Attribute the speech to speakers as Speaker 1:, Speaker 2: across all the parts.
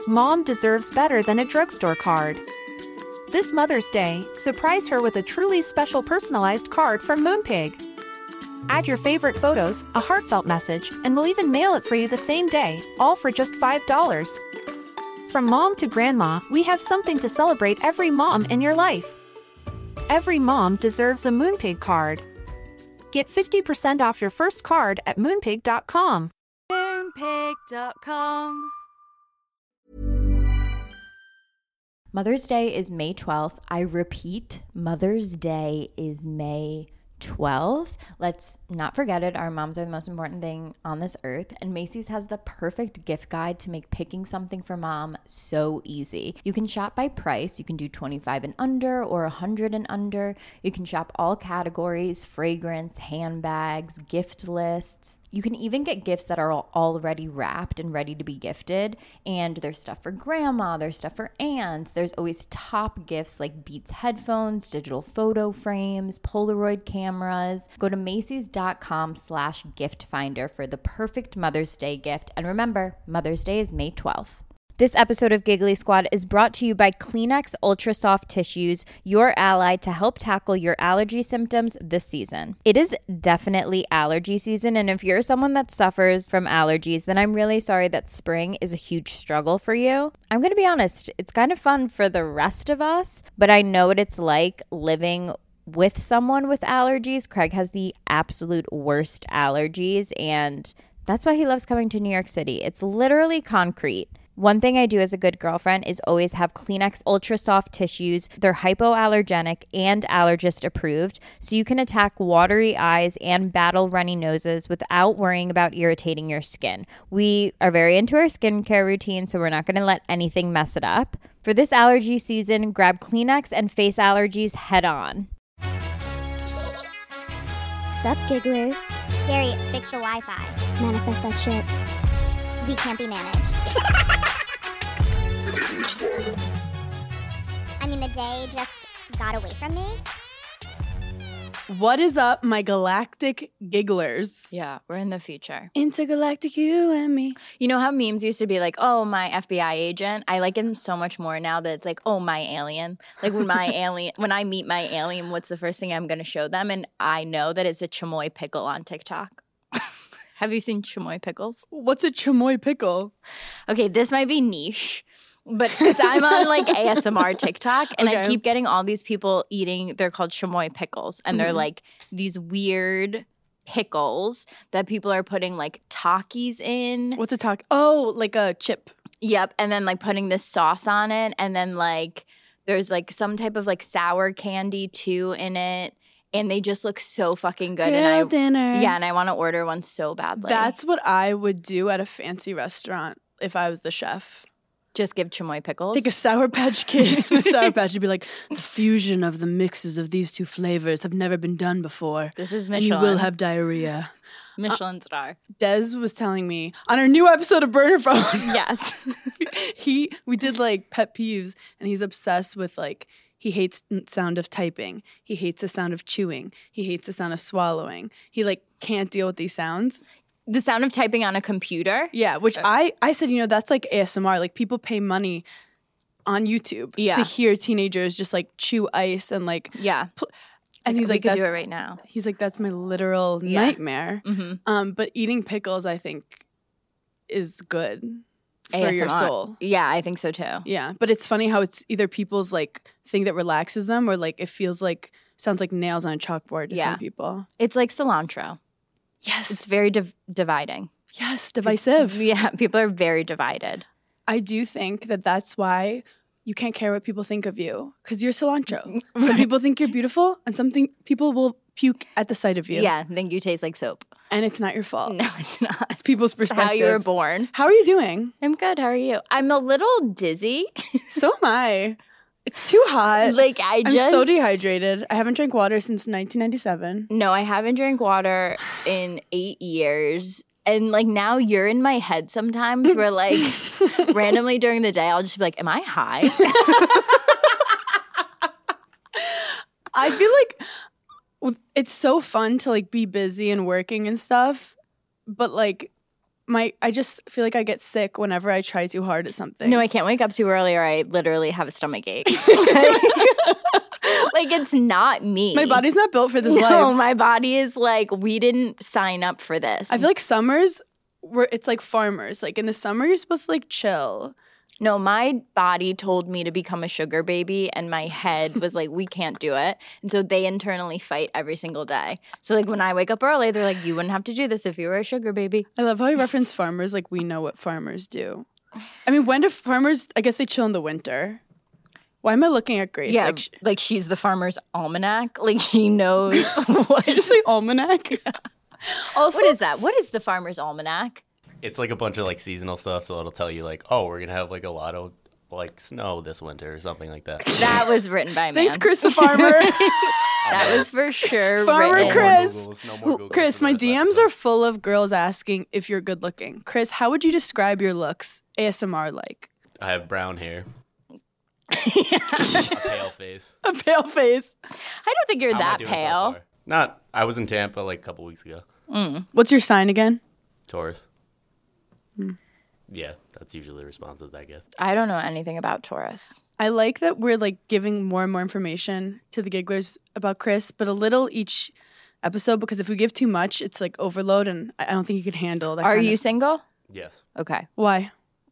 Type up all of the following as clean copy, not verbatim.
Speaker 1: Mom deserves better than a drugstore card. This Mother's Day, surprise her with a truly special personalized card from Moonpig. Add your favorite photos, a heartfelt message, and we'll even mail it for you the same day, all for just $5. From mom to grandma, we have something to celebrate every mom in your life. Every mom deserves a Moonpig card. Get 50% off your first card at moonpig.com.
Speaker 2: Moonpig.com.
Speaker 3: Mother's Day is May 12th. I repeat, Mother's Day is May 12th. Let's not forget it. Our moms are the most important thing on this earth. And Macy's has the perfect gift guide to make picking something for mom so easy. You can shop by price. You can do 25 and under or 100 and under. You can shop all categories, fragrance, handbags, gift lists. You can even get gifts that are already wrapped and ready to be gifted. And there's stuff for grandma, there's stuff for aunts. There's always top gifts like Beats headphones, digital photo frames, Polaroid cameras. Go to Macys.com/gift finder for the perfect Mother's Day gift. And remember, Mother's Day is May 12th. This episode of Giggly Squad is brought to you by Kleenex Ultra Soft Tissues, your ally to help tackle your allergy symptoms this season. It is definitely allergy season, and if you're someone that suffers from allergies, then I'm really sorry that spring is a huge struggle for you. I'm going to be honest, it's kind of fun for the rest of us, but I know what it's like living with someone with allergies. Craig has the absolute worst allergies, and that's why he loves coming to New York City. It's literally concrete. One thing I do as a good girlfriend is always have Kleenex Ultra Soft Tissues. They're hypoallergenic and allergist approved, so you can attack watery eyes and battle runny noses without worrying about irritating your skin. We are very into our skincare routine, so we're not going to let anything mess it up. For this allergy season, grab Kleenex and face allergies head on.
Speaker 4: Sup, gigglers?
Speaker 5: Gary, fix the Wi-Fi.
Speaker 4: Manifest that shit.
Speaker 5: We can't be managed. I mean, the day just got away from me.
Speaker 6: What is up, my galactic gigglers?
Speaker 3: Yeah, we're in the future.
Speaker 6: Intergalactic you and me.
Speaker 3: You know how memes used to be like, oh, my FBI agent? I like him so much more now that it's like, oh, my alien. Like when I meet my alien, what's the first thing I'm going to show them? And I know that it's a chamoy pickle on TikTok. Have you seen chamoy pickles?
Speaker 6: What's a chamoy pickle?
Speaker 3: Okay, this might be niche, but because I'm on like ASMR TikTok and I keep getting all these people eating, they're called chamoy pickles, and they're like these weird pickles that people are putting like Takis in.
Speaker 6: What's a Taki? Oh, like a chip.
Speaker 3: Yep, and then like putting this sauce on it, and then like there's like some type of like sour candy too in it. And they just look so fucking good.
Speaker 6: Girl dinner.
Speaker 3: Yeah, and I want to order one so badly.
Speaker 6: That's what I would do at a fancy restaurant if I was the chef.
Speaker 3: Just give chamoy pickles?
Speaker 6: Take a Sour Patch Kid. A Sour Patch would be like, the fusion of the mixes of these two flavors have never been done before.
Speaker 3: This is
Speaker 6: And
Speaker 3: Michelin.
Speaker 6: you will have diarrhea.
Speaker 3: Michelin star.
Speaker 6: Des was telling me on our new episode of Burner Phone.
Speaker 3: Yes.
Speaker 6: we did like pet peeves, and he's obsessed with like, he hates the sound of typing. He hates the sound of chewing. He hates the sound of swallowing. He like can't deal with these sounds.
Speaker 3: The sound of typing on a computer?
Speaker 6: Yeah, which I said, that's like ASMR. Like people pay money on YouTube to hear teenagers just like chew ice and like and he's like,
Speaker 3: we could do it right now.
Speaker 6: He's like, that's my literal nightmare. Mm-hmm. But eating pickles, I think, is good. For
Speaker 3: ASMR.
Speaker 6: Your soul.
Speaker 3: Yeah, I think so too.
Speaker 6: Yeah, but it's funny how it's either people's like thing that relaxes them or like it feels like, sounds like nails on a chalkboard to some people.
Speaker 3: It's like cilantro.
Speaker 6: Yes.
Speaker 3: It's very dividing.
Speaker 6: Yes, divisive.
Speaker 3: Yeah, people are very divided.
Speaker 6: I do think that that's why you can't care what people think of you because you're cilantro. Some people think you're beautiful and people will puke at the sight of you.
Speaker 3: Yeah, think you taste like soap.
Speaker 6: And it's not your fault.
Speaker 3: No, it's not.
Speaker 6: It's people's perspective.
Speaker 3: It's how you were born.
Speaker 6: How are you doing?
Speaker 3: I'm good. How are you? I'm a little dizzy.
Speaker 6: So am I. It's too hot.
Speaker 3: Like
Speaker 6: I'm so dehydrated. I haven't drank water since 1997.
Speaker 3: No, I haven't drank water in 8 years. And like now you're in my head sometimes where like randomly during the day I'll just be like, am I high?
Speaker 6: I feel like it's so fun to like be busy and working and stuff, but like I just feel like I get sick whenever I try too hard at something.
Speaker 3: No, I can't wake up too early or I literally have a stomach ache. Like, it's not me.
Speaker 6: My body's not built for this
Speaker 3: No,
Speaker 6: life.
Speaker 3: my body is like, we didn't sign up for this.
Speaker 6: I feel like summers where it's like farmers. Like in the summer, you're supposed to like chill.
Speaker 3: No, my body told me to become a sugar baby, and my head was like, we can't do it. And so they internally fight every single day. So, like, when I wake up early, they're like, you wouldn't have to do this if you were a sugar baby.
Speaker 6: I love how you reference farmers like we know what farmers do. I mean, when do farmers, I guess they chill in the winter. Why am I looking at Grace?
Speaker 3: Yeah,
Speaker 6: Like,
Speaker 3: like she's the farmer's almanac. Like, she knows what.
Speaker 6: did you just say almanac? Also,
Speaker 3: What is that? What is the farmer's almanac?
Speaker 2: It's like a bunch of like seasonal stuff, so it'll tell you like, oh, we're gonna have like a lot of like snow this winter or something like that.
Speaker 3: That was written by a man.
Speaker 6: thanks, Chris the farmer.
Speaker 3: That was for sure
Speaker 6: Farmer
Speaker 3: written.
Speaker 6: Chris.
Speaker 2: No more Googles
Speaker 6: Chris,
Speaker 2: for
Speaker 6: my
Speaker 2: the rest of the
Speaker 6: DMs
Speaker 2: episode.
Speaker 6: are full of girls asking if you're good looking. Chris, how would you describe your looks ASMR like?
Speaker 2: I have brown hair, a pale face.
Speaker 6: A pale face.
Speaker 3: I don't think you're
Speaker 2: How am I
Speaker 3: that
Speaker 2: doing so
Speaker 3: pale.
Speaker 2: far? Not. I was in Tampa like a couple weeks ago.
Speaker 6: What's your sign again?
Speaker 2: Taurus. Yeah, that's usually the response that I guess.
Speaker 3: I don't know anything about Taurus.
Speaker 6: I like that we're like giving more and more information to the gigglers about Chris, but a little each episode because if we give too much, it's like overload, and I don't think you could handle that.
Speaker 3: Are
Speaker 6: kind
Speaker 3: you
Speaker 6: of-
Speaker 3: single?
Speaker 2: Yes,
Speaker 3: Okay.
Speaker 6: Why?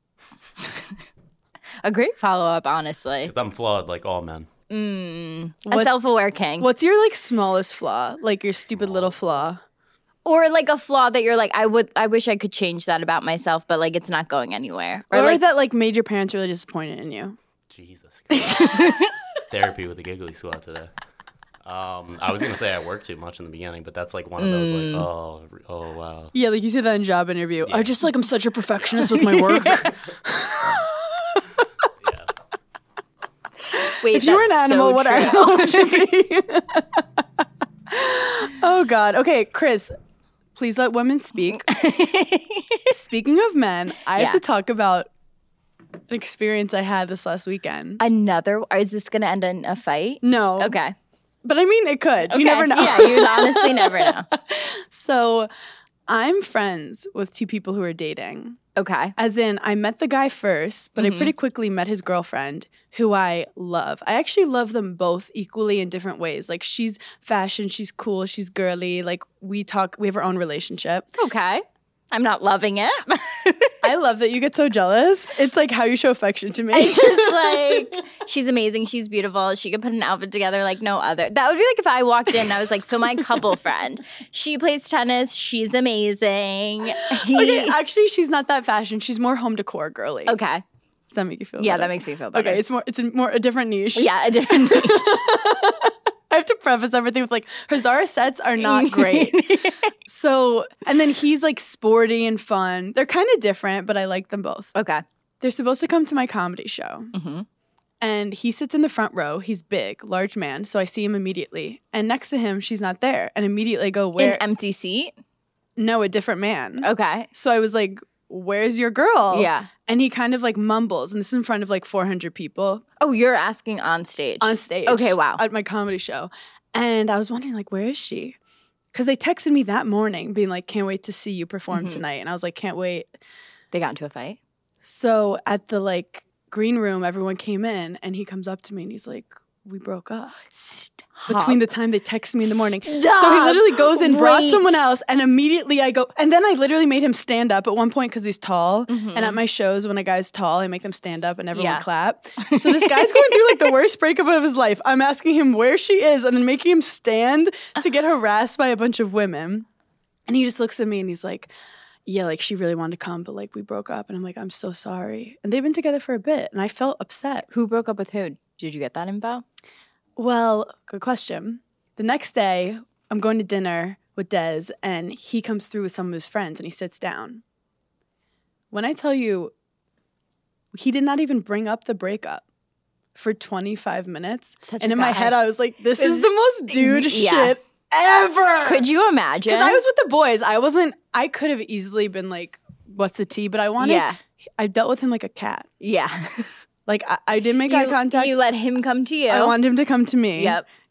Speaker 3: A great follow-up, honestly.
Speaker 2: because I'm flawed like all men.
Speaker 3: A
Speaker 6: What-
Speaker 3: self-aware king.
Speaker 6: What's your like smallest flaw? Like your stupid little flaw?
Speaker 3: Or like a flaw that you're like, I wish I could change that about myself, but like it's not going anywhere.
Speaker 6: Or
Speaker 3: like
Speaker 6: that like made your parents really disappointed in you?
Speaker 2: Jesus Christ. Therapy with the giggly squad today. I was gonna say I work too much in the beginning, but that's like one of those like oh wow.
Speaker 6: Yeah, like you say that in job interview. I just like I'm such a perfectionist with my work.
Speaker 2: Yeah.
Speaker 3: wait,
Speaker 6: If you were an
Speaker 3: that's
Speaker 6: animal,
Speaker 3: so
Speaker 6: what
Speaker 3: true.
Speaker 6: animal would you be? Oh God. Okay, Chris, please let women speak. Speaking of men, I have
Speaker 3: Yeah.
Speaker 6: to talk about an experience I had this last weekend.
Speaker 3: Another? Is this going to end in a fight?
Speaker 6: No.
Speaker 3: Okay.
Speaker 6: But I mean, it could. You
Speaker 3: Okay.
Speaker 6: never know.
Speaker 3: Yeah, you honestly never know.
Speaker 6: So I'm friends with two people who are dating.
Speaker 3: Okay.
Speaker 6: As in, I met the guy first, but I pretty quickly met his girlfriend, who I love. I actually love them both equally in different ways. Like, she's fashion, she's cool, she's girly. Like, we have our own relationship.
Speaker 3: Okay. I'm not loving it.
Speaker 6: I love that you get so jealous. It's like how you show affection to me.
Speaker 3: It's just like, she's amazing. She's beautiful. She could put an outfit together like no other. That would be like if I walked in and I was like, so my couple friend, she plays tennis. She's amazing.
Speaker 6: Okay, actually, she's not that fashion. She's more home decor girly.
Speaker 3: Okay.
Speaker 6: Does that make you feel
Speaker 3: Yeah,
Speaker 6: better?
Speaker 3: that makes me feel better.
Speaker 6: Okay, it's a different niche.
Speaker 3: Yeah, a different niche.
Speaker 6: I have to preface everything with like her Zara sets are not great. So, and then he's like sporty and fun. They're kind of different, but I like them both.
Speaker 3: Okay.
Speaker 6: They're supposed to come to my comedy show. And he sits in the front row. He's big, large man. So I see him immediately. And next to him, she's not there. And immediately I go, where?
Speaker 3: An empty seat?
Speaker 6: No, a different man.
Speaker 3: Okay.
Speaker 6: So I was like, where's your girl?
Speaker 3: Yeah.
Speaker 6: And he kind of like mumbles. And this is in front of like 400 people
Speaker 3: Oh, you're asking on stage.
Speaker 6: on stage.
Speaker 3: Okay, wow.
Speaker 6: At my comedy show. And I was wondering, like, where is she? Because they texted me that morning being like, can't wait to see you perform tonight. And I was like, can't wait.
Speaker 3: They got into a fight?
Speaker 6: So at the like green room, everyone came in and he comes up to me and he's like, we broke up. Between the time they text me in the morning. So he literally goes and brought
Speaker 3: Wait.
Speaker 6: someone else and immediately I go, and then I literally made him stand up at one point because he's tall. And at my shows, when a guy's tall, I make them stand up and everyone
Speaker 3: Yeah.
Speaker 6: clap. So this guy's going through like the worst breakup of his life. I'm asking him where she is and then making him stand to get harassed by a bunch of women. And he just looks at me and he's like, yeah, like she really wanted to come, but like we broke up. And I'm like, I'm so sorry. And they've been together for a bit and I felt upset.
Speaker 3: Who broke up with who? Did you get that info?
Speaker 6: Well, good question. The next day, I'm going to dinner with Des, and he comes through with some of his friends, and he sits down. When I tell you, he did not even bring up the breakup for 25 minutes.
Speaker 3: Such
Speaker 6: and
Speaker 3: a
Speaker 6: in my
Speaker 3: guy.
Speaker 6: head, I was like, this is the most dude
Speaker 3: Yeah.
Speaker 6: shit ever.
Speaker 3: Could you imagine?
Speaker 6: Because I was with the boys. I could have easily been like, what's the tea? But I wanted,
Speaker 3: Yeah.
Speaker 6: I dealt with him like a cat.
Speaker 3: Yeah.
Speaker 6: Like, I didn't make eye contact.
Speaker 3: You let him come to you.
Speaker 6: I wanted him to come to me.
Speaker 3: Yep.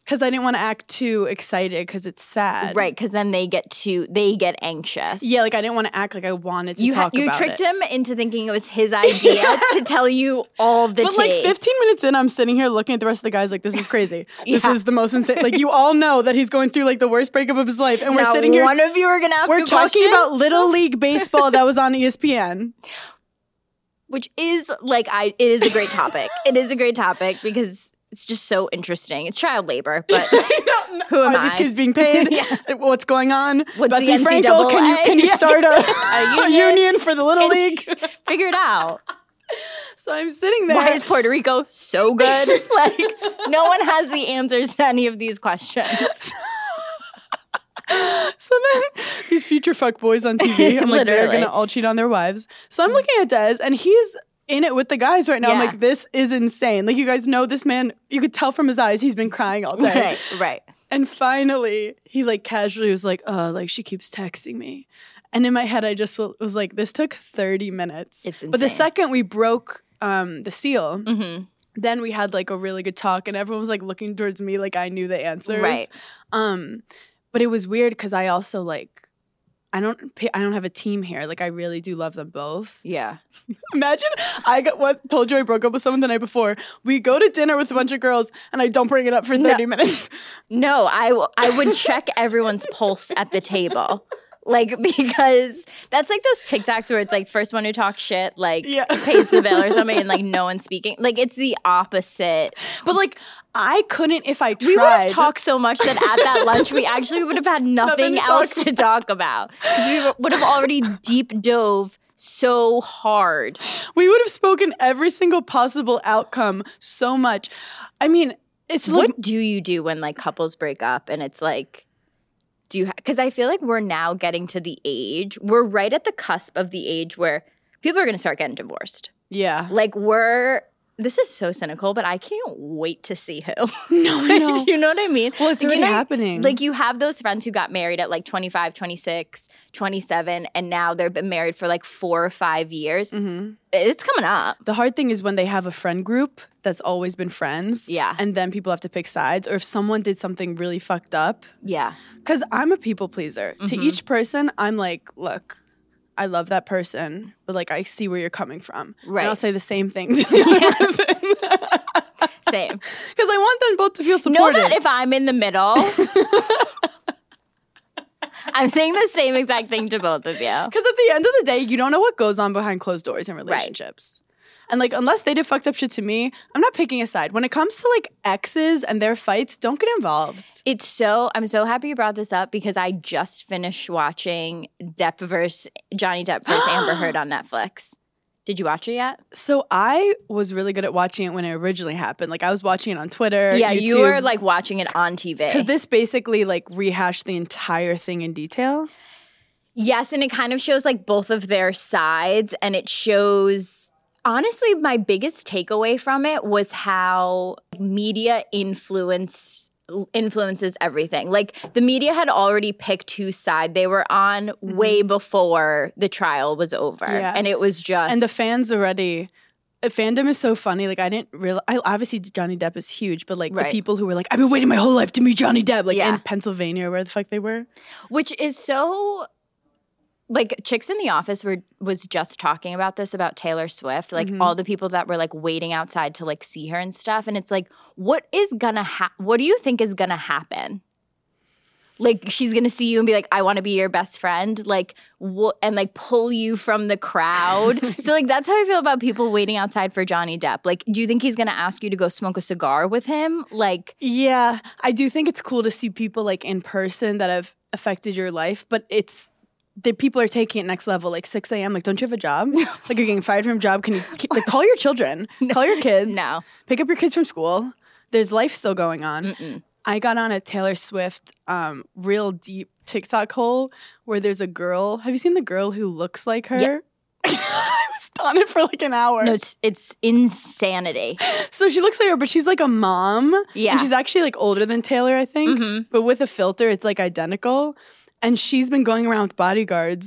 Speaker 6: Because I didn't want to act too excited because it's sad.
Speaker 3: Right, because then they get anxious.
Speaker 6: Yeah, like I didn't want to act like I wanted to talk about it.
Speaker 3: You tricked him into thinking it was his idea to tell you all the
Speaker 6: But like 15 minutes in, I'm sitting here looking at the rest of the guys like, this is crazy. This is the most insane. Like, you all know that he's going through like the worst breakup of his life. And we're sitting here.
Speaker 3: One of you are going to ask
Speaker 6: We're
Speaker 3: a
Speaker 6: talking
Speaker 3: question,
Speaker 6: about Little League Baseball that was on ESPN.
Speaker 3: which is like, it is a great topic. It is a great topic because it's just so interesting. It's child labor, but who am
Speaker 6: Are these
Speaker 3: I?
Speaker 6: kids being paid? What's going on?
Speaker 3: What's
Speaker 6: Bethany
Speaker 3: the
Speaker 6: Frankel,
Speaker 3: NCAA?
Speaker 6: can you start a
Speaker 3: union?
Speaker 6: union for the Little League?
Speaker 3: Figure it out.
Speaker 6: So I'm sitting there.
Speaker 3: Why is Puerto Rico so good? Like, no one has the answers to any of these questions.
Speaker 6: So then these future fuck boys on TV, I'm like, they're
Speaker 3: Literally.
Speaker 6: going to all cheat on their wives. So I'm looking at Des, and he's in it with the guys right now. I'm
Speaker 3: Yeah.
Speaker 6: like, this is insane. Like, you guys know this man, you could tell from his eyes he's been crying all day.
Speaker 3: Right.
Speaker 6: And finally, he like casually was like, like she keeps texting me. And in my head, I just was like, this took 30 minutes.
Speaker 3: It's
Speaker 6: But the
Speaker 3: insane.
Speaker 6: second we broke the seal, then we had like a really good talk, and everyone was like looking towards me like I knew the answers.
Speaker 3: Right.
Speaker 6: But it was weird because I also like, I don't have a team here. Like, I really do love them both.
Speaker 3: Yeah.
Speaker 6: Imagine told you I broke up with someone the night before. We go to dinner with a bunch of girls, and I don't bring it up for 30 minutes.
Speaker 3: No, I would check everyone's pulse at the table. Like, because that's like those TikToks where it's like first one who talks shit, like pays the bill or something, and like no one's speaking. Like, it's the opposite.
Speaker 6: But like, I couldn't if I tried.
Speaker 3: We would have talked so much that at that lunch we actually would have had nothing else to talk about. Because we would have already deep dove so hard.
Speaker 6: We would have spoken every single possible outcome so much. I mean, it's like,
Speaker 3: What do you do when like couples break up and it's like, because I feel like we're now getting to the age, we're right at the cusp of the age where people are going to start getting divorced.
Speaker 6: yeah.
Speaker 3: Like, this is so cynical, but I can't wait to see who.
Speaker 6: No, I know.
Speaker 3: Do you know what I mean?
Speaker 6: Well, it's
Speaker 3: Like,
Speaker 6: already happening.
Speaker 3: Like, you have those friends who got married at like 25, 26, 27, and now they've been married for like 4 or 5 years. Mm-hmm. It's coming up.
Speaker 6: The hard thing is when they have a friend group that's always been friends.
Speaker 3: Yeah.
Speaker 6: And then people have to pick sides, or if someone did something really fucked up.
Speaker 3: Yeah.
Speaker 6: Because I'm a people pleaser. To each person, I'm like, look, I love that person, but like, I see where you're coming from.
Speaker 3: Right.
Speaker 6: And I'll say the same thing to the other person.
Speaker 3: Same.
Speaker 6: Because I want them both to feel
Speaker 3: Know
Speaker 6: supported.
Speaker 3: that if I'm in the middle, I'm saying the same exact thing to both of you.
Speaker 6: Because at the end of the day, you don't know what goes on behind closed doors in relationships. And like, unless they did fucked up shit to me, I'm not picking a side. When it comes to like exes and their fights, don't get involved.
Speaker 3: I'm so happy you brought this up because I just finished watching Johnny Depp versus Amber Heard on Netflix. Did you watch it yet?
Speaker 6: So I was really good at watching it when it originally happened. Like, I was watching it on Twitter.
Speaker 3: Yeah,
Speaker 6: YouTube,
Speaker 3: you were like watching it on TV.
Speaker 6: because this basically like rehashed the entire thing in detail.
Speaker 3: Yes, and it kind of shows like both of their sides, and it shows. Honestly, my biggest takeaway from it was how media influences everything. Like, the media had already picked whose side they were on way before the trial was over.
Speaker 6: Yeah.
Speaker 3: And it was just...
Speaker 6: And the fans already... Fandom is so funny. Like, I didn't realize... Obviously, Johnny Depp is huge, but like the
Speaker 3: Right.
Speaker 6: people who were like, I've been waiting my whole life to meet Johnny Depp, like
Speaker 3: Yeah.
Speaker 6: in Pennsylvania or where the fuck they were.
Speaker 3: Which is so... Like, Chicks in the Office was just talking about this, about Taylor Swift. Like, all the people that were, like, waiting outside to, like, see her and stuff. And it's like, what do you think is gonna happen? Like, she's gonna see you and be like, I want to be your best friend. Like, and, like, pull you from the crowd. So, like, that's how I feel about people waiting outside for Johnny Depp. Like, do you think he's gonna ask you to go smoke a cigar with him? Like...
Speaker 6: Yeah, I do think it's cool to see people like in person that have affected your life, but the people are taking it next level, like 6 a.m. Like, don't you have a job? Like, you're getting fired from a job. Can you like call your children? Call your kids.
Speaker 3: No.
Speaker 6: Pick up your kids from school. There's life still going on. I got on a Taylor Swift real deep TikTok hole where there's a girl. Have you seen the girl who looks like her?
Speaker 3: Yep.
Speaker 6: I was on it for like an hour.
Speaker 3: No, it's insanity.
Speaker 6: So she looks like her, but she's like a mom.
Speaker 3: Yeah.
Speaker 6: And she's actually like older than Taylor, I think. But with a filter, it's like identical. And she's been going around with bodyguards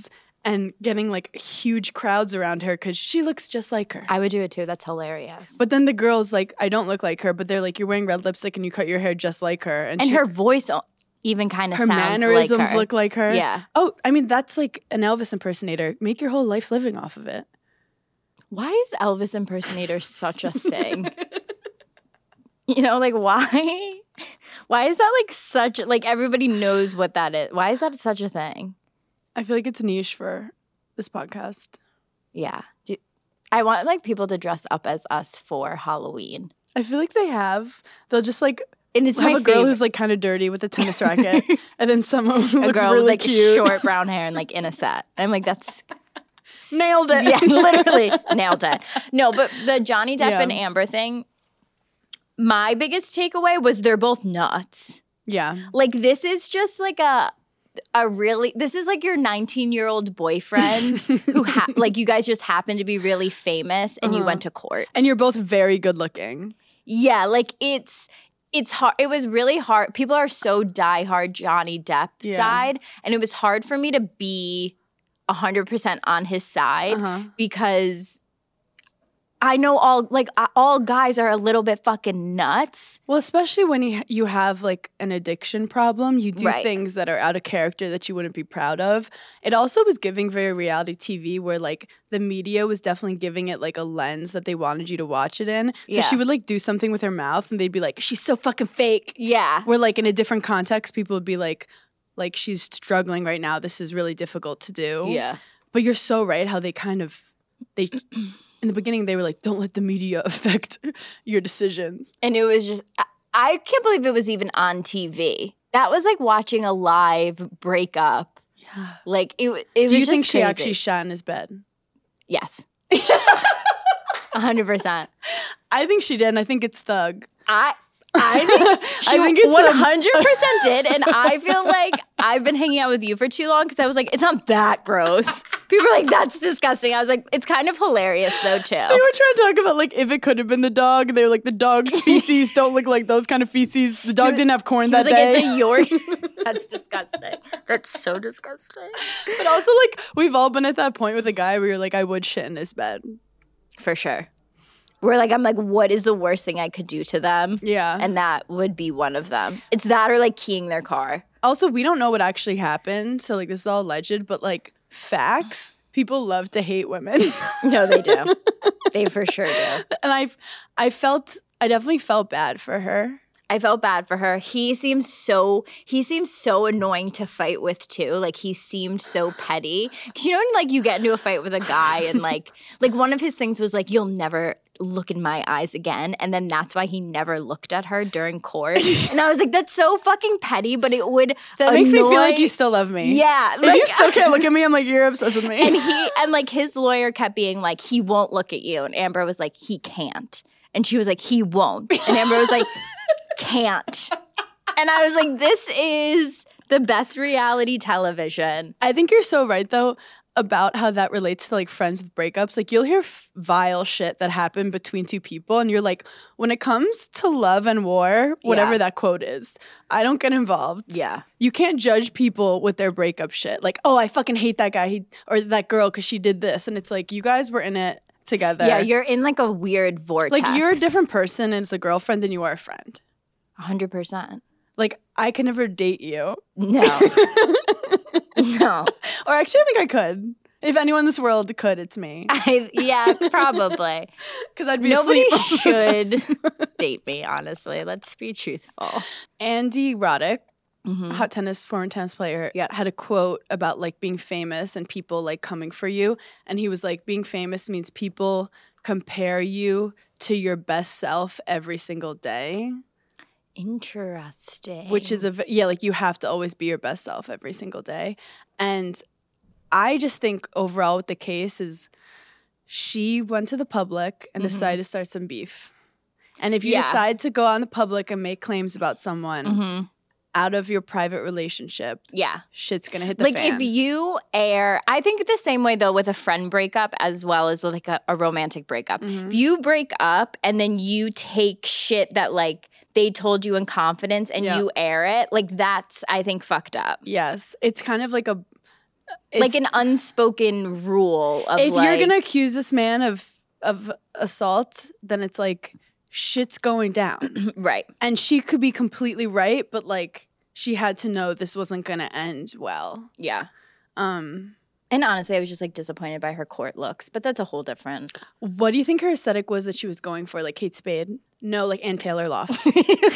Speaker 6: and getting like huge crowds around her because she looks just like her.
Speaker 3: I would do it too. That's hilarious.
Speaker 6: But then the girls like, I don't look like her, but they're like, you're wearing red lipstick and you cut your hair just like her.
Speaker 3: And her voice even kind of
Speaker 6: her
Speaker 3: sounds
Speaker 6: mannerisms
Speaker 3: like her.
Speaker 6: look like her.
Speaker 3: Yeah.
Speaker 6: Oh, I mean, that's like an Elvis impersonator. Make your whole life living off of it.
Speaker 3: Why is Elvis impersonator such a thing? You know, like why? Why is that like such like everybody knows what that is? Why is that such a thing?
Speaker 6: I feel like it's niche for this podcast.
Speaker 3: Yeah. I want like people to dress up as us for Halloween.
Speaker 6: I feel like they have. They'll just like
Speaker 3: And it's
Speaker 6: have
Speaker 3: my
Speaker 6: a girl
Speaker 3: favorite.
Speaker 6: who's like kind of dirty with a tennis racket, and then someone who
Speaker 3: A
Speaker 6: looks
Speaker 3: girl
Speaker 6: really
Speaker 3: with like
Speaker 6: cute.
Speaker 3: short brown hair and like in a set. And I'm like, that's
Speaker 6: Nailed it.
Speaker 3: yeah, literally nailed it. No, but the Johnny Depp
Speaker 6: Yeah.
Speaker 3: and Amber thing, my biggest takeaway was they're both nuts.
Speaker 6: Yeah.
Speaker 3: Like this is just like a really this is like your 19-year-old boyfriend who like you guys just happen to be really famous and you went to court.
Speaker 6: And you're both very good looking.
Speaker 3: Yeah, like it's hard. It was really hard. People are so diehard Johnny Depp
Speaker 6: Yeah.
Speaker 3: side, and it was hard for me to be 100% on his side because I know all guys are a little bit fucking nuts.
Speaker 6: Well, especially when you have like an addiction problem, you do
Speaker 3: Right.
Speaker 6: things that are out of character that you wouldn't be proud of. It also was giving very reality TV where like the media was definitely giving it like a lens that they wanted you to watch it in. So
Speaker 3: Yeah.
Speaker 6: she would like do something with her mouth and they'd be like, she's so fucking fake.
Speaker 3: Yeah.
Speaker 6: Where like in a different context, people would be like she's struggling right now. This is really difficult to do.
Speaker 3: Yeah.
Speaker 6: But you're so right how they in the beginning they were like, don't let the media affect your decisions.
Speaker 3: And it was just, I can't believe it was even on TV. That was like watching a live breakup.
Speaker 6: Yeah.
Speaker 3: Like it was
Speaker 6: Do you
Speaker 3: just
Speaker 6: think she
Speaker 3: crazy.
Speaker 6: actually shot in his bed?
Speaker 3: Yes. 100%.
Speaker 6: I think she did, and I think it's thug.
Speaker 3: I think she
Speaker 6: I think it's
Speaker 3: 100% did, and I feel like I've been hanging out with you for too long because I was like, it's not that gross. People are like, that's disgusting. I was like, it's kind of hilarious though too.
Speaker 6: They were trying to talk about like if it could have been the dog. They were like, the dog's feces don't look like those kind of feces. The dog didn't have corn
Speaker 3: He
Speaker 6: that
Speaker 3: was like,
Speaker 6: day.
Speaker 3: it's a Yorkie. That's disgusting. That's so disgusting.
Speaker 6: But also like we've all been at that point with a guy where you're like, I would shit in his bed.
Speaker 3: For sure. I'm like, what is the worst thing I could do to them?
Speaker 6: Yeah.
Speaker 3: And that would be one of them. It's that or like keying their car.
Speaker 6: Also, we don't know what actually happened, so like this is all alleged. But like facts, people love to hate women,
Speaker 3: No, they do. They for sure do.
Speaker 6: and I definitely felt bad for her.
Speaker 3: I felt bad for her. He seems so annoying to fight with too. Like he seemed so petty. 'Cause you know when like you get into a fight with a guy and like one of his things was like, you'll never look in my eyes again. And then that's why he never looked at her during court. And I was like, that's so fucking petty, but it would
Speaker 6: That makes me feel like
Speaker 3: annoy-
Speaker 6: you still love me.
Speaker 3: Yeah.
Speaker 6: If you still can't look at me, I'm like, you're obsessed with me.
Speaker 3: And like his lawyer kept being like, he won't look at you. And Amber was like, he can't. And she was like, he won't. And Amber was like, can't. And I was like, this is the best reality television.
Speaker 6: I think you're so right though about how that relates to like friends with breakups. Like you'll hear vile shit that happened between two people and you're like, when it comes to love and war, whatever
Speaker 3: Yeah.
Speaker 6: that quote is, I don't get involved.
Speaker 3: Yeah.
Speaker 6: You can't judge people with their breakup shit. Like, oh, I fucking hate that guy or that girl because she did this. And it's like, you guys were in it together.
Speaker 3: Yeah, you're in like a weird vortex.
Speaker 6: like you're a different person as a girlfriend than you are a friend.
Speaker 3: 100%.
Speaker 6: Like I can never date you.
Speaker 3: No. No.
Speaker 6: Or actually I think I could. If anyone in this world could, it's me.
Speaker 3: Yeah, probably.
Speaker 6: Because I'd be
Speaker 3: Nobody
Speaker 6: asleep most of the time.
Speaker 3: should date me, honestly. Let's be truthful.
Speaker 6: Andy Roddick, former tennis player,
Speaker 3: Yeah.
Speaker 6: had a quote about like being famous and people like coming for you. And he was like, being famous means people compare you to your best self every single day.
Speaker 3: Interesting.
Speaker 6: Which is like you have to always be your best self every single day. And I just think overall with the case is she went to the public and decided to start some beef. And if you
Speaker 3: Yeah.
Speaker 6: decide to go on the public and make claims about someone out of your private relationship,
Speaker 3: Yeah.
Speaker 6: shit's gonna hit the
Speaker 3: Like
Speaker 6: fan.
Speaker 3: if you I think the same way though with a friend breakup as well as with like a romantic breakup. If you break up and then you take shit that like they told you in confidence and
Speaker 6: Yeah.
Speaker 3: you air it, like that's I think fucked up.
Speaker 6: Yes, it's kind of like
Speaker 3: like an unspoken rule of
Speaker 6: if
Speaker 3: like,
Speaker 6: you're gonna accuse this man of assault, then it's like shit's going down.
Speaker 3: right.
Speaker 6: And she could be completely right, but like she had to know this wasn't gonna end well.
Speaker 3: Yeah. And honestly, I was just like disappointed by her court looks, but that's a whole different.
Speaker 6: What do you think her aesthetic was that she was going for? Like Kate Spade? No, like Ann Taylor Loft.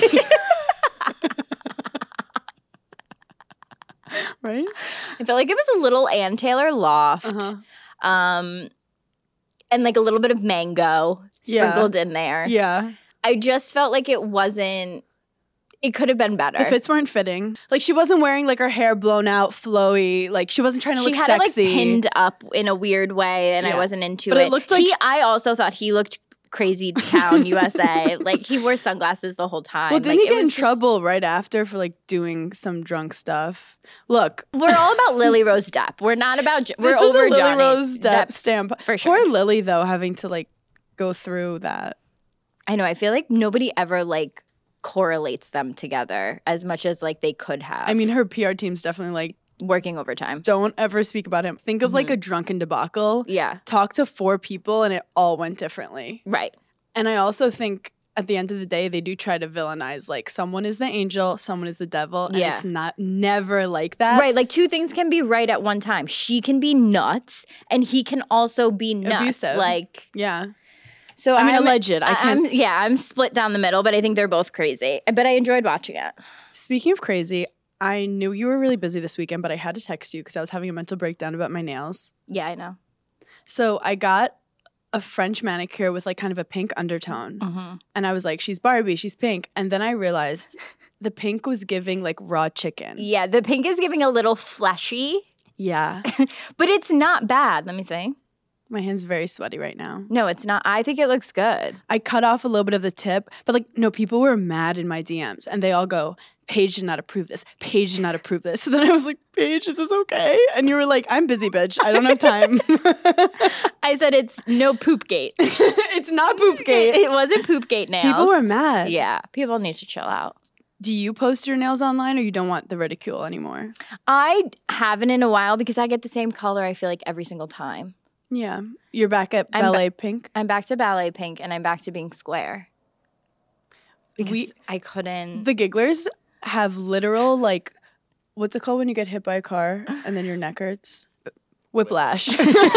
Speaker 6: Right?
Speaker 3: I felt like it was a little Ann Taylor Loft, and like a little bit of mango sprinkled in there.
Speaker 6: Yeah.
Speaker 3: I just felt like it wasn't. It could have been better.
Speaker 6: The fits weren't fitting. Like she wasn't wearing like her hair blown out, flowy. Like she wasn't trying to
Speaker 3: she
Speaker 6: look
Speaker 3: had
Speaker 6: sexy.
Speaker 3: it like pinned up in a weird way, and I
Speaker 6: Yeah.
Speaker 3: wasn't into
Speaker 6: But
Speaker 3: it.
Speaker 6: it looked like-
Speaker 3: I also thought he looked crazy town USA. Like he wore sunglasses the whole time.
Speaker 6: Well, didn't
Speaker 3: like,
Speaker 6: he get
Speaker 3: it
Speaker 6: in
Speaker 3: was just-
Speaker 6: trouble right after for like doing some drunk stuff? Look,
Speaker 3: We're all about Lily Rose Depp. We're not about. We're
Speaker 6: this
Speaker 3: over
Speaker 6: is a Lily
Speaker 3: Johnny
Speaker 6: Rose Depp
Speaker 3: Depp's
Speaker 6: stamp.
Speaker 3: for sure.
Speaker 6: Poor Lily though, having to like go through that.
Speaker 3: I know. I feel like nobody ever like correlates them together as much as like they could have.
Speaker 6: I mean, her PR team's definitely like,
Speaker 3: working overtime.
Speaker 6: don't ever speak about him. Think of like a drunken debacle.
Speaker 3: Yeah.
Speaker 6: Talk to 4 people and it all went differently.
Speaker 3: Right.
Speaker 6: And I also think at the end of the day, they do try to villainize like someone is the angel, someone is the devil, and
Speaker 3: Yeah.
Speaker 6: it's never like that.
Speaker 3: Right. Like two things can be right at one time. She can be nuts, and he can also be nuts.
Speaker 6: Abusive.
Speaker 3: Like.
Speaker 6: Yeah.
Speaker 3: So
Speaker 6: I mean, alleged. I can't.
Speaker 3: I'm split down the middle, but I think they're both crazy. But I enjoyed watching it.
Speaker 6: Speaking of crazy, I knew you were really busy this weekend, but I had to text you because I was having a mental breakdown about my nails.
Speaker 3: Yeah, I know.
Speaker 6: So I got a French manicure with like kind of a pink undertone.
Speaker 3: Mm-hmm.
Speaker 6: And I was like, she's Barbie, she's pink. And then I realized the pink was giving like raw chicken.
Speaker 3: Yeah, the pink is giving a little fleshy,
Speaker 6: Yeah.
Speaker 3: but it's not bad. Let me see.
Speaker 6: My hand's very sweaty right now.
Speaker 3: No, it's not. I think it looks good.
Speaker 6: I cut off a little bit of the tip, but like, no, people were mad in my DMs and they all go, Paige did not approve this. Paige did not approve this. So then I was like, Paige, is this okay? And you were like, I'm busy, bitch. I don't have time.
Speaker 3: I said it's no Poopgate.
Speaker 6: It's not Poopgate.
Speaker 3: It wasn't Poopgate nails.
Speaker 6: People were mad.
Speaker 3: Yeah, people need to chill out.
Speaker 6: Do you post your nails online or you don't want the ridicule anymore?
Speaker 3: I haven't in a while because I get the same color, I feel like, every single time.
Speaker 6: Yeah. You're back at
Speaker 3: I'm
Speaker 6: ballet pink?
Speaker 3: I'm back to ballet pink and I'm back to being square. Because I couldn't.
Speaker 6: The Gigglers have literal, like, what's it called when you get hit by a car and then your neck hurts? Whiplash.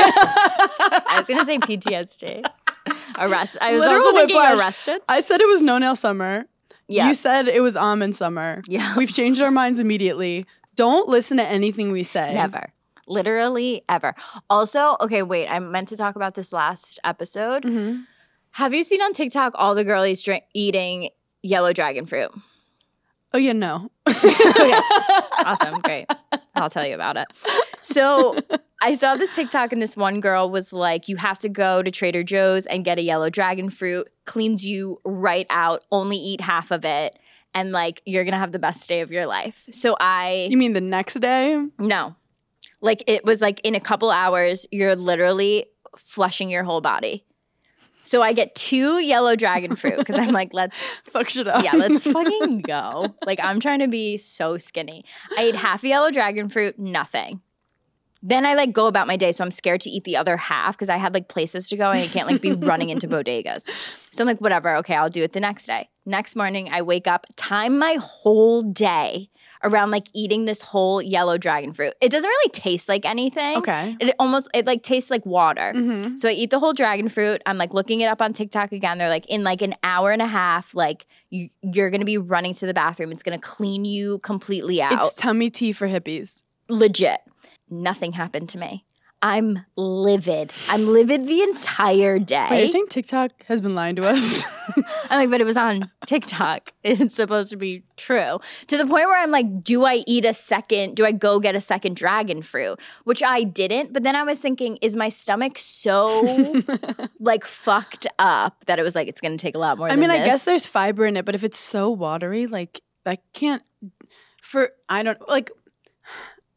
Speaker 3: I was going to say PTSD. Arrest. I was
Speaker 6: Literal
Speaker 3: also thinking
Speaker 6: whiplash.
Speaker 3: arrested.
Speaker 6: I said it was no nail summer.
Speaker 3: Yeah.
Speaker 6: You said it was almond summer.
Speaker 3: Yeah.
Speaker 6: We've changed our minds immediately. Don't listen to anything we say.
Speaker 3: Never. Literally ever. Also, okay, wait. I meant to talk about this last episode.
Speaker 6: Mm-hmm.
Speaker 3: Have you seen on TikTok all the girlies eating yellow dragon fruit?
Speaker 6: Oh, yeah, no.
Speaker 3: Awesome. Great. I'll tell you about it. So I saw this TikTok and this one girl was like, you have to go to Trader Joe's and get a yellow dragon fruit, cleans you right out, only eat half of it, and like you're going to have the best day of your life. So
Speaker 6: You mean the next day?
Speaker 3: No. Like it was like in a couple hours, you're literally flushing your whole body. So I get 2 yellow dragon fruit because I'm like, let's
Speaker 6: Fuck shit up.
Speaker 3: Yeah, let's fucking go. Like I'm trying to be so skinny. I ate half a yellow dragon fruit, nothing. Then I like go about my day. So I'm scared to eat the other half because I had like places to go and I can't like be running into bodegas. So I'm like, whatever. Okay, I'll do it the next day. Next morning, I wake up, time my whole day around like eating this whole yellow dragon fruit. It doesn't really taste like anything.
Speaker 6: Okay.
Speaker 3: It like tastes like water. So I eat the whole dragon fruit. I'm like looking it up on TikTok again. They're like in like an hour and a half, like you're going to be running to the bathroom. It's going to clean you completely out.
Speaker 6: It's tummy tea for hippies.
Speaker 3: Legit. Nothing happened to me. I'm livid. I'm livid the entire day.
Speaker 6: Wait, you're saying TikTok has been lying to us?
Speaker 3: I'm like, but it was on TikTok. It's supposed to be true. To the point where I'm like, do I go get a second dragon fruit? Which I didn't. But then I was thinking, is my stomach so like fucked up that it was like, it's going to take a lot more
Speaker 6: I
Speaker 3: than
Speaker 6: mean,
Speaker 3: this?
Speaker 6: I guess there's fiber in it, but if it's so watery, like that can't,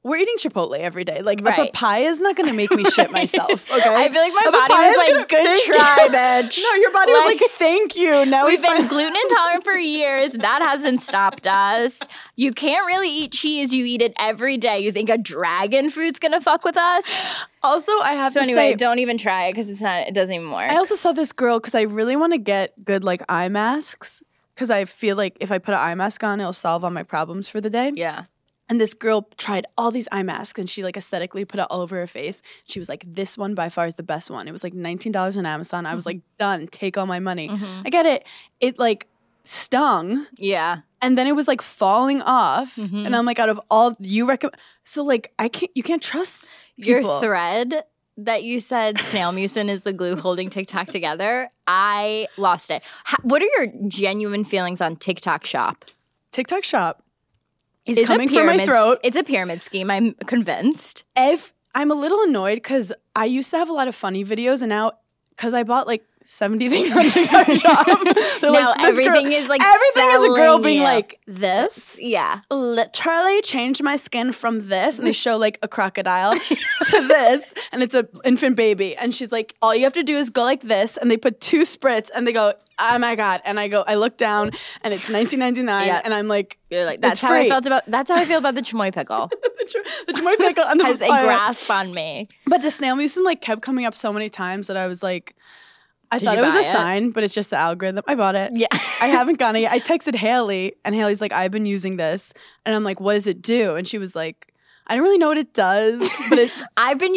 Speaker 6: we're eating Chipotle every day. Like
Speaker 3: Right.
Speaker 6: a papaya is not going to make me shit myself. Okay,
Speaker 3: I feel like my
Speaker 6: A
Speaker 3: body
Speaker 6: papaya
Speaker 3: was
Speaker 6: is
Speaker 3: like,
Speaker 6: gonna-
Speaker 3: good
Speaker 6: thank
Speaker 3: try,
Speaker 6: you.
Speaker 3: bitch.
Speaker 6: No, your body was like, thank you. Now
Speaker 3: We've been
Speaker 6: find-
Speaker 3: gluten intolerant for years. That hasn't stopped us. You can't really eat cheese. You eat it every day. You think a dragon fruit's gonna fuck with us?
Speaker 6: Also, I have
Speaker 3: So
Speaker 6: to
Speaker 3: anyway,
Speaker 6: say,
Speaker 3: don't even try it because it doesn't even work.
Speaker 6: I also saw this girl because I really want to get good like eye masks because I feel like if I put an eye mask on, it'll solve all my problems for the day.
Speaker 3: yeah.
Speaker 6: And this girl tried all these eye masks and she like aesthetically put it all over her face. She was like, this one by far is the best one. It was like $19 on Amazon. I was like, done, take all my money. I get it. It like stung
Speaker 3: Yeah.
Speaker 6: and then it was like falling off. And I'm like, out of all you recommend, so like you can't trust
Speaker 3: Your
Speaker 6: people.
Speaker 3: thread that you said snail mucin is the glue holding TikTok together, I lost it. What are your genuine feelings on TikTok Shop?
Speaker 6: TikTok Shop is
Speaker 3: It's a
Speaker 6: coming for my
Speaker 3: pyramid-
Speaker 6: throat.
Speaker 3: It's a pyramid scheme, I'm convinced.
Speaker 6: If I'm a little annoyed because I used to have a lot of funny videos and now because I bought like 70 things on TikTok Shop. They're
Speaker 3: Now
Speaker 6: like, this
Speaker 3: everything
Speaker 6: girl,
Speaker 3: is, like,
Speaker 6: everything is a girl
Speaker 3: selling
Speaker 6: being
Speaker 3: you.
Speaker 6: like, this
Speaker 3: Yeah.
Speaker 6: literally changed my skin from this, and they show like a crocodile to this, and it's an infant baby, and she's like, all you have to do is go like this, and they put 2 spritz, and they go, oh my god, and I look down, and it's $19.99,
Speaker 3: Yeah.
Speaker 6: and I'm like,
Speaker 3: You're like, that's
Speaker 6: it's
Speaker 3: how I
Speaker 6: free.
Speaker 3: felt about that's how I feel about the chamoy pickle.
Speaker 6: the chamoy pickle and the
Speaker 3: Has a
Speaker 6: papaya.
Speaker 3: grasp on me.
Speaker 6: But the snail mucin like kept coming up so many times that I was like, I
Speaker 3: Did
Speaker 6: thought
Speaker 3: you
Speaker 6: it was
Speaker 3: buy
Speaker 6: a
Speaker 3: it?
Speaker 6: sign, but it's just the algorithm. I bought it.
Speaker 3: Yeah.
Speaker 6: I haven't gotten it yet. I texted Haley, and Haley's like, I've been using this. And I'm like, what does it do? And she was like, I don't really know what it does, but it,
Speaker 3: I've been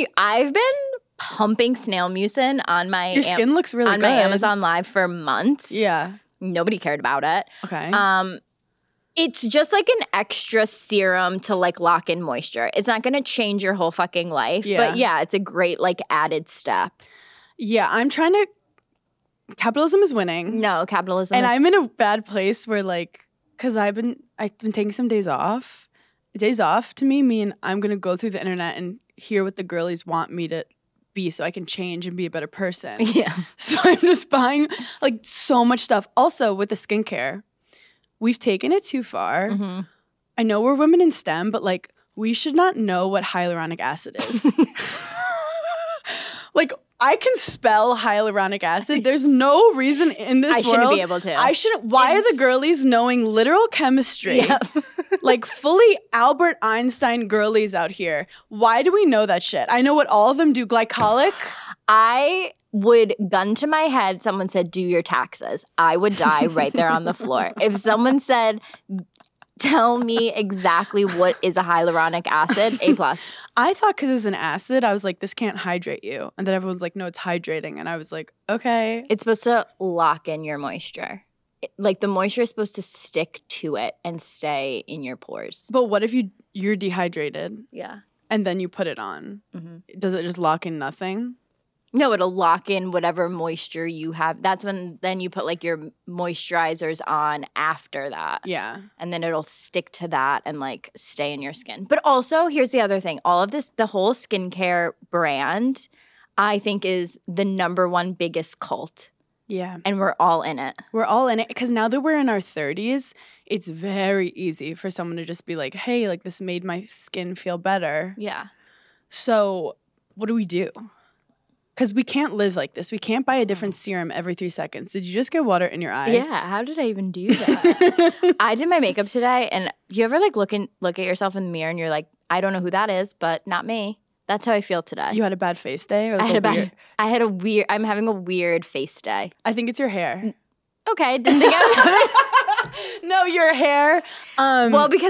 Speaker 3: pumping snail mucin on my
Speaker 6: your skin looks really
Speaker 3: on
Speaker 6: good.
Speaker 3: my Amazon Live for months.
Speaker 6: Yeah.
Speaker 3: Nobody cared about it.
Speaker 6: Okay.
Speaker 3: It's just like an extra serum to like lock in moisture. It's not going to change your whole fucking life,
Speaker 6: Yeah.
Speaker 3: but yeah, it's a great like added step.
Speaker 6: Yeah, I'm trying to. Capitalism is winning,
Speaker 3: No, capitalism
Speaker 6: and
Speaker 3: is
Speaker 6: I'm in a bad place where like, because I've been taking some days off. Days off to me mean I'm gonna go through the internet and hear what the girlies want me to be, so I can change and be a better person.
Speaker 3: yeah.
Speaker 6: So I'm just buying like so much stuff. Also with the skincare, we've taken it too far.
Speaker 3: Mm-hmm.
Speaker 6: I know we're women in STEM, but like we should not know what hyaluronic acid is. Like I can spell hyaluronic acid. There's no reason in this
Speaker 3: I
Speaker 6: world
Speaker 3: shouldn't be able to.
Speaker 6: I shouldn't. Why are the girlies knowing literal chemistry?
Speaker 3: Yeah.
Speaker 6: Like fully Albert Einstein girlies out here. Why do we know that shit? I know what all of them do. Glycolic.
Speaker 3: I would, gun to my head, someone said, do your taxes. I would die right there on the floor. If someone said, tell me exactly what is a hyaluronic acid, A+.
Speaker 6: I thought because it was an acid, I was like, this can't hydrate you. And then everyone's like, no, it's hydrating. And I was like, okay.
Speaker 3: It's supposed to lock in your moisture. Like the moisture is supposed to stick to it and stay in your pores.
Speaker 6: But what if you're dehydrated
Speaker 3: Yeah.
Speaker 6: and then you put it on?
Speaker 3: Mm-hmm.
Speaker 6: Does it just lock in nothing?
Speaker 3: No, it'll lock in whatever moisture you have. That's when then you put like your moisturizers on after that.
Speaker 6: Yeah.
Speaker 3: And then it'll stick to that and like stay in your skin. But also, here's the other thing. All of this, the whole skincare brand, I think is the #1 biggest cult.
Speaker 6: Yeah.
Speaker 3: And we're all in it.
Speaker 6: We're all in it because now that we're in our 30s, it's very easy for someone to just be like, hey, like this made my skin feel better.
Speaker 3: Yeah.
Speaker 6: So what do we do? Because we can't live like this. We can't buy a different serum every 3 seconds. Did you just get water in your eye?
Speaker 3: Yeah, how did I even do that? I did my makeup today, and you ever like look at yourself in the mirror and you're like, I don't know who that is, but not me. That's how I feel today.
Speaker 6: You had a bad face day? Or
Speaker 3: I
Speaker 6: like
Speaker 3: had
Speaker 6: a
Speaker 3: a
Speaker 6: weird-
Speaker 3: I'm having a weird face day.
Speaker 6: I think it's your hair.
Speaker 3: Okay, didn't think I was
Speaker 6: No, your hair.
Speaker 3: well, because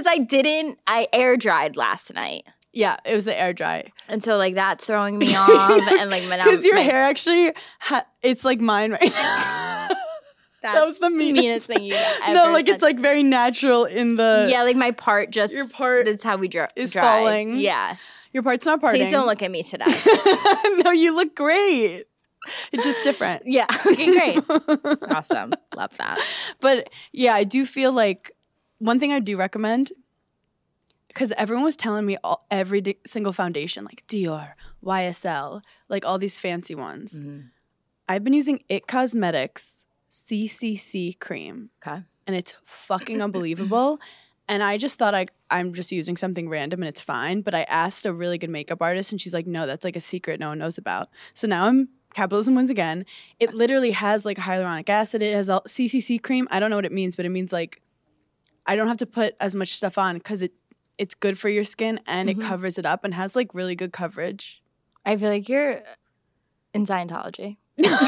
Speaker 3: I air dried last night.
Speaker 6: Yeah, it was the air dry.
Speaker 3: And so like that's throwing me off and like
Speaker 6: Because your hair actually, it's like mine right now.
Speaker 3: that
Speaker 6: was the meanest
Speaker 3: thing you ever
Speaker 6: No, like
Speaker 3: said.
Speaker 6: it's like very natural in the.
Speaker 3: yeah, like my part just
Speaker 6: Your part
Speaker 3: that's how we
Speaker 6: is
Speaker 3: dry.
Speaker 6: falling.
Speaker 3: Yeah.
Speaker 6: Your part's not parting.
Speaker 3: Please don't look at me today.
Speaker 6: No, you look great. It's just different.
Speaker 3: Yeah. Okay, great. Awesome. Love that.
Speaker 6: But yeah, I do feel like one thing I do recommend, because everyone was telling me every single foundation, like Dior, YSL, like all these fancy ones. I've been using IT Cosmetics CCC cream,
Speaker 3: Okay.
Speaker 6: and it's fucking unbelievable. And I just thought I'm just using something random and it's fine. But I asked a really good makeup artist and she's like, no, that's like a secret no one knows about. So now capitalism wins again. It literally has like hyaluronic acid. It has CCC cream. I don't know what it means, but it means like I don't have to put as much stuff on because it's good for your skin and it covers it up and has like really good coverage.
Speaker 3: I feel like you're in Scientology.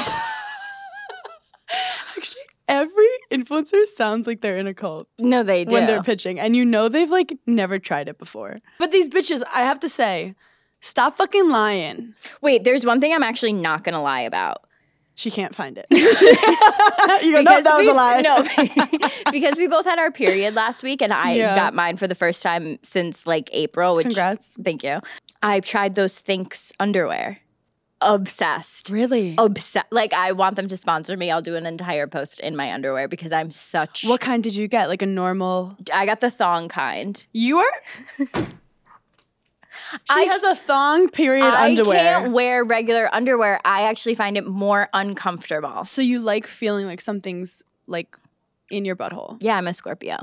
Speaker 6: Actually, every influencer sounds like they're in a cult.
Speaker 3: No, they do.
Speaker 6: When they're pitching. And you know they've like never tried it before. But these bitches, I have to say, stop fucking lying.
Speaker 3: Wait, there's one thing I'm actually not going to lie about.
Speaker 6: She can't find it. You go, no, that was a lie.
Speaker 3: No, because we both had our period last week and I got mine for the first time since like April. Which,
Speaker 6: congrats.
Speaker 3: Thank you. I tried those Thinx underwear. Obsessed.
Speaker 6: Really?
Speaker 3: Obsessed. Like, I want them to sponsor me. I'll do an entire post in my underwear because I'm such...
Speaker 6: What kind did you get? Like a normal...
Speaker 3: I got the thong kind.
Speaker 6: You are... She has a thong period underwear.
Speaker 3: I can't wear regular underwear. I actually find it more uncomfortable.
Speaker 6: So you like feeling like something's like in your butthole?
Speaker 3: Yeah, I'm a Scorpio.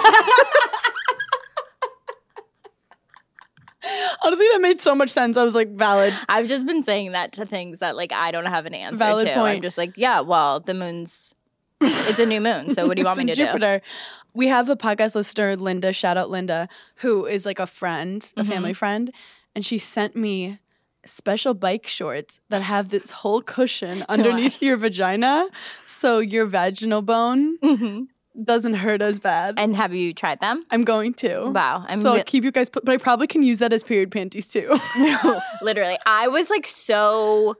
Speaker 6: Honestly, that made so much sense. I was like, valid.
Speaker 3: I've just been saying that to things that like I don't have an answer
Speaker 6: Valid
Speaker 3: to.
Speaker 6: point.
Speaker 3: I'm just like, yeah, well, the moon's... It's a new moon, so what do you want me to
Speaker 6: Jupiter. We have a podcast listener, Linda, shout out Linda, who is like a friend, a family friend, and she sent me special bike shorts that have this whole cushion underneath your vagina, so your vaginal bone doesn't hurt as bad.
Speaker 3: And have you tried them?
Speaker 6: I'm going to.
Speaker 3: Wow.
Speaker 6: I'll keep you guys, but I probably can use that as period panties too.
Speaker 3: No, literally. I was like so...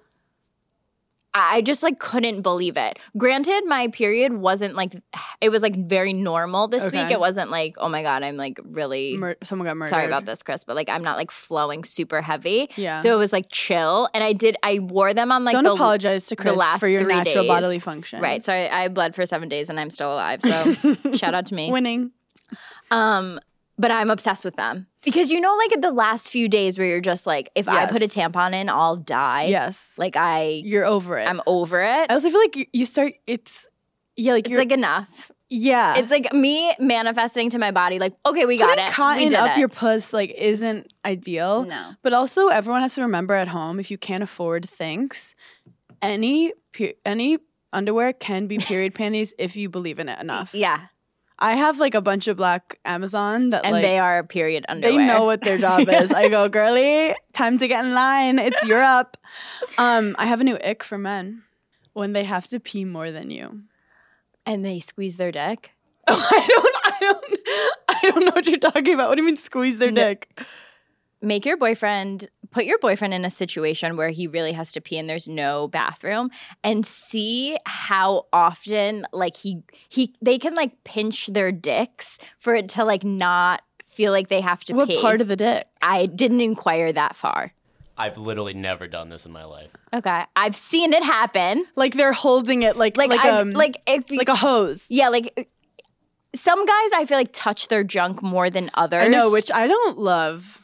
Speaker 3: I just like couldn't believe it. Granted, my period wasn't like, it was like very normal this week. It wasn't like, oh my God, I'm like really,
Speaker 6: someone got murdered.
Speaker 3: Sorry about this, Chris, but like I'm not like flowing super heavy.
Speaker 6: Yeah.
Speaker 3: So it was like chill. And I wore them on like
Speaker 6: Don't apologize to Chris
Speaker 3: last
Speaker 6: for your
Speaker 3: 3
Speaker 6: natural
Speaker 3: days.
Speaker 6: bodily functions.
Speaker 3: Right. So I bled for 7 days and I'm still alive. So shout out to me.
Speaker 6: Winning.
Speaker 3: But I'm obsessed with them. Because you know, like the last few days where you're just like, if I put a tampon in, I'll die.
Speaker 6: Yes.
Speaker 3: Like
Speaker 6: you're over it.
Speaker 3: I'm over it.
Speaker 6: I also feel like you start, it's
Speaker 3: It's like enough.
Speaker 6: Yeah.
Speaker 3: It's like me manifesting to my body, like, okay, we got
Speaker 6: Putting
Speaker 3: it.
Speaker 6: cotton
Speaker 3: we did
Speaker 6: up
Speaker 3: it.
Speaker 6: your puss like isn't ideal.
Speaker 3: No.
Speaker 6: But also everyone has to remember at home, if you can't afford things, any underwear can be period panties if you believe in it enough.
Speaker 3: Yeah.
Speaker 6: I have like a bunch of black Amazon that
Speaker 3: And
Speaker 6: like
Speaker 3: they are period underwear.
Speaker 6: they know what their job is. I go, girly, time to get in line. It's Europe. I have a new ick for men when they have to pee more than you.
Speaker 3: And they squeeze their dick.
Speaker 6: I don't know what you're talking about. What do you mean squeeze their dick?
Speaker 3: Put your boyfriend in a situation where he really has to pee and there's no bathroom, and see how often like they can like pinch their dicks for it to like not feel like they have to pee.
Speaker 6: What part of the dick?
Speaker 3: I didn't inquire that far.
Speaker 2: I've literally never done this in my life.
Speaker 3: Okay, I've seen it happen.
Speaker 6: Like they're holding it like a hose.
Speaker 3: Yeah, like some guys I feel like touch their junk more than others.
Speaker 6: I know, which I don't love.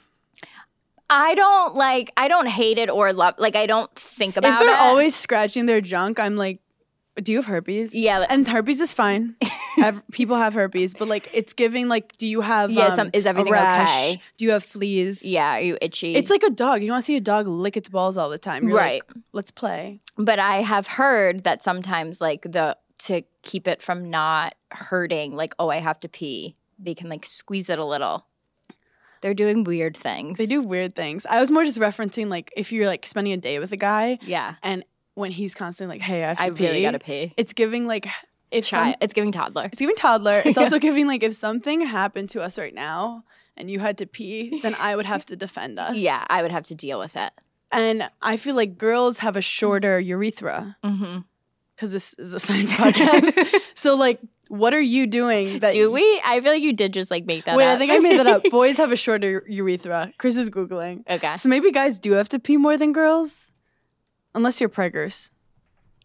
Speaker 3: I don't hate it or love, like I don't think about it.
Speaker 6: If they're always scratching their junk, I'm like, do you have herpes?
Speaker 3: Yeah.
Speaker 6: And herpes is fine. People have herpes, but like it's giving like, do you have
Speaker 3: is everything
Speaker 6: a rash?
Speaker 3: okay?
Speaker 6: Do you have fleas?
Speaker 3: Yeah, are you itchy?
Speaker 6: It's like a dog. You don't want to see a dog lick its balls all the time. You're
Speaker 3: Right.
Speaker 6: like, let's play.
Speaker 3: But I have heard that sometimes like to keep it from not hurting, like, oh, I have to pee, they can like squeeze it a little. They're doing weird things.
Speaker 6: They do weird things. I was more just referencing like if you're like spending a day with a guy.
Speaker 3: Yeah.
Speaker 6: And when he's constantly like, hey, I have to
Speaker 3: I
Speaker 6: pee.
Speaker 3: really gotta pee.
Speaker 6: It's giving like
Speaker 3: It's giving toddler.
Speaker 6: It's giving toddler. It's also giving like if something happened to us right now and you had to pee, then I would have to defend us.
Speaker 3: Yeah, I would have to deal with it.
Speaker 6: And I feel like girls have a shorter urethra. Mm-hmm. Because this is a science podcast. So like, what are you doing?
Speaker 3: Do we? I feel like you did just like make that up.
Speaker 6: Wait, I think I made that up. Boys have a shorter urethra. Chris is Googling.
Speaker 3: Okay.
Speaker 6: So maybe guys do have to pee more than girls? Unless you're preggers.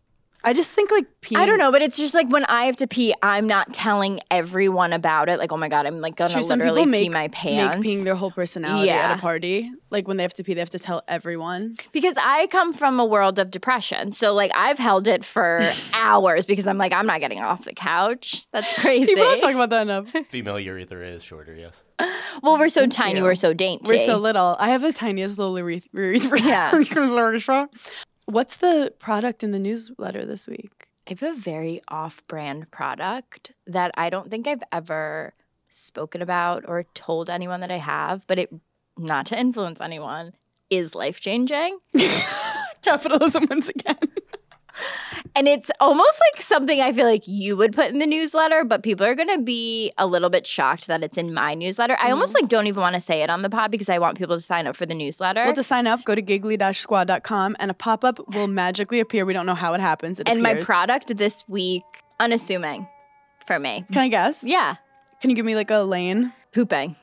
Speaker 6: I just think like peeing.
Speaker 3: I don't know, but it's just like when I have to pee, I'm not telling everyone about it. Like, oh my God, I'm like gonna
Speaker 6: True, some
Speaker 3: literally
Speaker 6: people
Speaker 3: pee my pants.
Speaker 6: Make peeing their whole personality
Speaker 3: Yeah.
Speaker 6: at a party. Like when they have to pee, they have to tell everyone.
Speaker 3: Because I come from a world of depression. So like I've held it for hours because I'm like, I'm not getting off the couch. That's crazy.
Speaker 6: People don't talk about that enough.
Speaker 2: Female urethra is shorter, yes.
Speaker 3: Well, we're so tiny,
Speaker 6: you.
Speaker 3: we're so dainty.
Speaker 6: We're so little. I have the tiniest little urethra.
Speaker 3: Yeah.
Speaker 6: What's the product in the newsletter this week?
Speaker 3: I have a very off-brand product that I don't think I've ever spoken about or told anyone that I have, but it, not to influence anyone, is life-changing.
Speaker 6: Capitalism once again.
Speaker 3: And it's almost like something I feel like you would put in the newsletter, but people are going to be a little bit shocked that it's in my newsletter. I almost like don't even want to say it on the pod because I want people to sign up for the newsletter.
Speaker 6: Well, to sign up, go to giggly-squad.com and a pop-up will magically appear. We don't know how it happens. It
Speaker 3: and my
Speaker 6: appears.
Speaker 3: product this week, unassuming for me.
Speaker 6: Can I guess?
Speaker 3: Yeah.
Speaker 6: Can you give me like a lane?
Speaker 3: Pooping.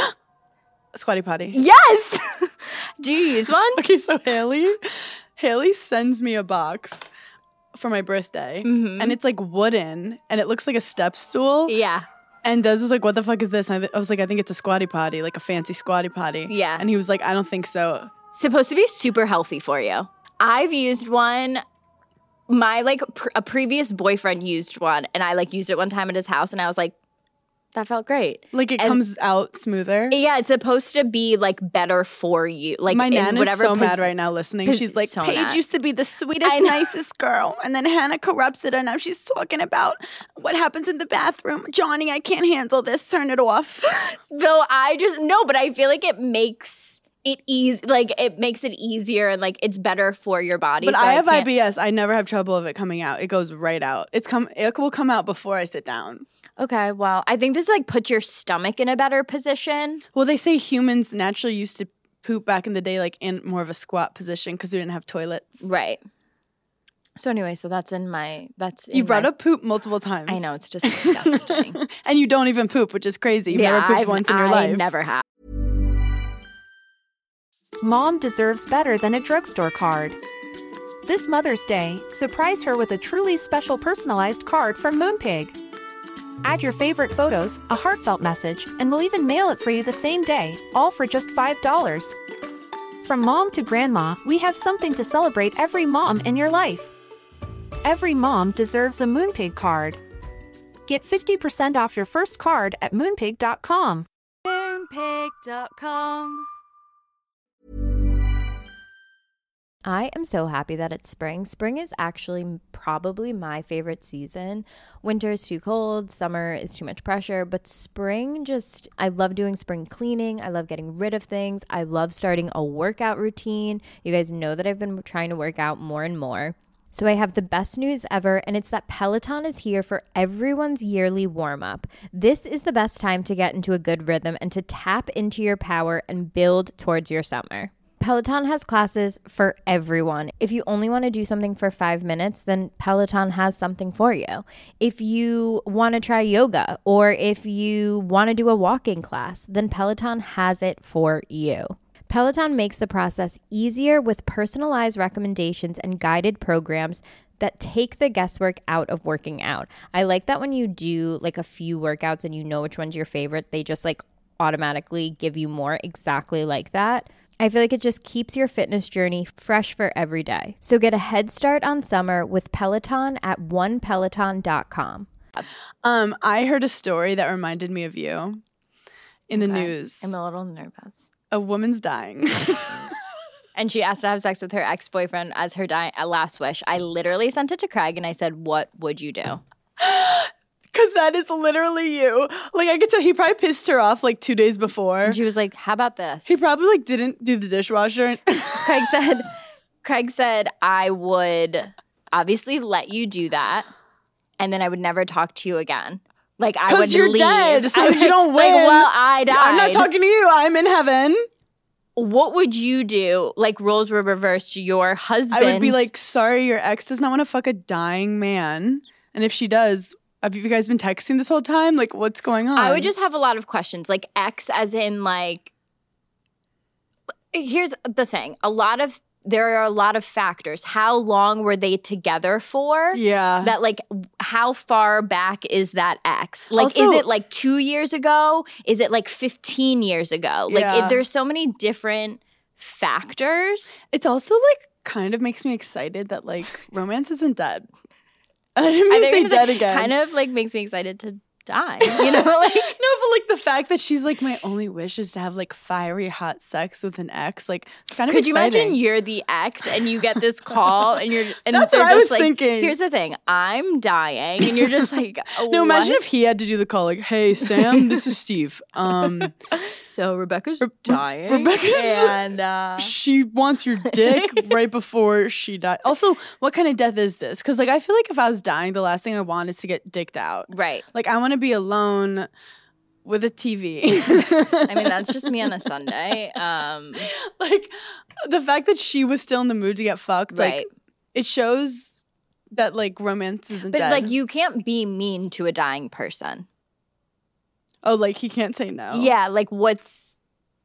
Speaker 6: A squatty potty.
Speaker 3: Yes! Do you use one?
Speaker 6: Okay, so Haley sends me a box for my birthday, and it's like wooden, and it looks like a step stool.
Speaker 3: Yeah.
Speaker 6: And Des was like, "What the fuck is this?" And I was like, "I think it's a squatty potty, like a fancy squatty potty."
Speaker 3: Yeah.
Speaker 6: And he was like, "I don't think so."
Speaker 3: Supposed to be super healthy for you. I've used one. My like a previous boyfriend used one, and I like used it one time at his house, and I was like, that felt great.
Speaker 6: Like it
Speaker 3: And-
Speaker 6: comes out smoother.
Speaker 3: Yeah, it's supposed to be like better for you. Like
Speaker 6: My
Speaker 3: in
Speaker 6: nan is
Speaker 3: whatever
Speaker 6: so mad right now listening. She's like,
Speaker 3: so
Speaker 6: Paige
Speaker 3: mad.
Speaker 6: used to be the sweetest, nicest girl. And then Hannah corrupts it. And now she's talking about what happens in the bathroom. Johnny, I can't handle this. Turn it off.
Speaker 3: So I just no, but I feel like it makes it easy. Like it makes it easier and like it's better for your body.
Speaker 6: But
Speaker 3: so
Speaker 6: I have
Speaker 3: can't-
Speaker 6: IBS. I never have trouble of it coming out. It goes right out. It will come out before I sit down.
Speaker 3: Okay, well, I think this like puts your stomach in a better position.
Speaker 6: Well, they say humans naturally used to poop back in the day, like in more of a squat position because we didn't have toilets.
Speaker 3: Right. So anyway, so that's in my
Speaker 6: You brought up poop multiple times.
Speaker 3: I know, it's disgusting.
Speaker 6: And you don't even poop, which is crazy. You've never pooped once in your life.
Speaker 3: I never have.
Speaker 1: Mom deserves better than a drugstore card. This Mother's Day, surprise her with a truly special personalized card from Moonpig. Add your favorite photos, a heartfelt message, and we'll even mail it for you the same day, all for just $5. From mom to grandma, we have something to celebrate every mom in your life. Every mom deserves a Moonpig card. Get 50% off your first card at moonpig.com.
Speaker 7: Moonpig.com.
Speaker 3: I am so happy that it's spring. Spring is actually probably my favorite season. Winter is too cold, summer is too much pressure, but spring just, I love doing spring cleaning. I love getting rid of things. I love starting a workout routine. You guys know that I've been trying to work out more and more. So I have the best news ever, and it's that Peloton is here for everyone's yearly warm-up. This is the best time to get into a good rhythm and to tap into your power and build towards your summer. Peloton has classes for everyone. If you only want to do something for 5 minutes, then Peloton has something for you. If you want to try yoga or if you want to do a walking class, then Peloton has it for you. Peloton makes the process easier with personalized recommendations and guided programs that take the guesswork out of working out. I like that when you do like a few workouts and you know which one's your favorite, they just like automatically give you more exactly like that. I feel like it just keeps your fitness journey fresh for every day. So get a head start on summer with Peloton at onepeloton.com.
Speaker 6: I heard a story that reminded me of you in the news.
Speaker 3: I'm a little nervous.
Speaker 6: A woman's dying.
Speaker 3: And she asked to have sex with her ex-boyfriend as her last wish. I literally sent it to Craig and I said, what would you do?
Speaker 6: Because that is literally you. Like, I could tell he probably pissed her off like 2 days before.
Speaker 3: And she was like, how about this?
Speaker 6: He probably like didn't do the dishwasher.
Speaker 3: Craig said, I would obviously let you do that. And then I would never talk to you again. Like, I would
Speaker 6: Because you're
Speaker 3: leave.
Speaker 6: dead, so
Speaker 3: I
Speaker 6: if you don't win.
Speaker 3: Like, well, I died.
Speaker 6: I'm not talking to you. I'm in heaven.
Speaker 3: What would you do? Like, roles were reversed. Your husband.
Speaker 6: I would be like, sorry, your ex does not want to fuck a dying man. And if she does, have you guys been texting this whole time? Like, what's going on?
Speaker 3: I would just have a lot of questions. Like, ex as in like, here's the thing. A lot of there are a lot of factors. How long were they together for?
Speaker 6: Yeah.
Speaker 3: That like how far back is that ex? Like
Speaker 6: Also-
Speaker 3: is it like 2 years ago? Is it like 15 years ago? Like
Speaker 6: Yeah.
Speaker 3: there's so many different factors.
Speaker 6: It's also like kind of makes me excited that like romance isn't dead. And I didn't mean to say dead again.
Speaker 3: Kind of like makes me excited to die. You know, like
Speaker 6: No, but like the fact that she's like, my only wish is to have like fiery hot sex with an ex. Like, it's kind of
Speaker 3: could you
Speaker 6: exciting.
Speaker 3: imagine you're the ex and you get this call and you're and
Speaker 6: That's
Speaker 3: they're
Speaker 6: what I
Speaker 3: just
Speaker 6: was
Speaker 3: like,
Speaker 6: thinking.
Speaker 3: here's the thing, I'm dying, and you're just like,
Speaker 6: No, imagine
Speaker 3: what?
Speaker 6: if he had to do the call, like, hey, Sam, this is Steve.
Speaker 3: So Rebecca's dying,
Speaker 6: Rebecca's-
Speaker 3: and
Speaker 6: She wants your dick right before she died. Also, what kind of death is this? Because, like, I feel like if I was dying, the last thing I want is to get dicked out.
Speaker 3: right.
Speaker 6: Like, I want to be alone with a TV.
Speaker 3: I mean, that's just me on a Sunday.
Speaker 6: Like, the fact that she was still in the mood to get fucked,
Speaker 3: Right.
Speaker 6: like, it shows that, like, romance isn't
Speaker 3: But
Speaker 6: dead.
Speaker 3: like, you can't be mean to a dying person.
Speaker 6: Oh, like, he can't say no.
Speaker 3: Yeah, like what's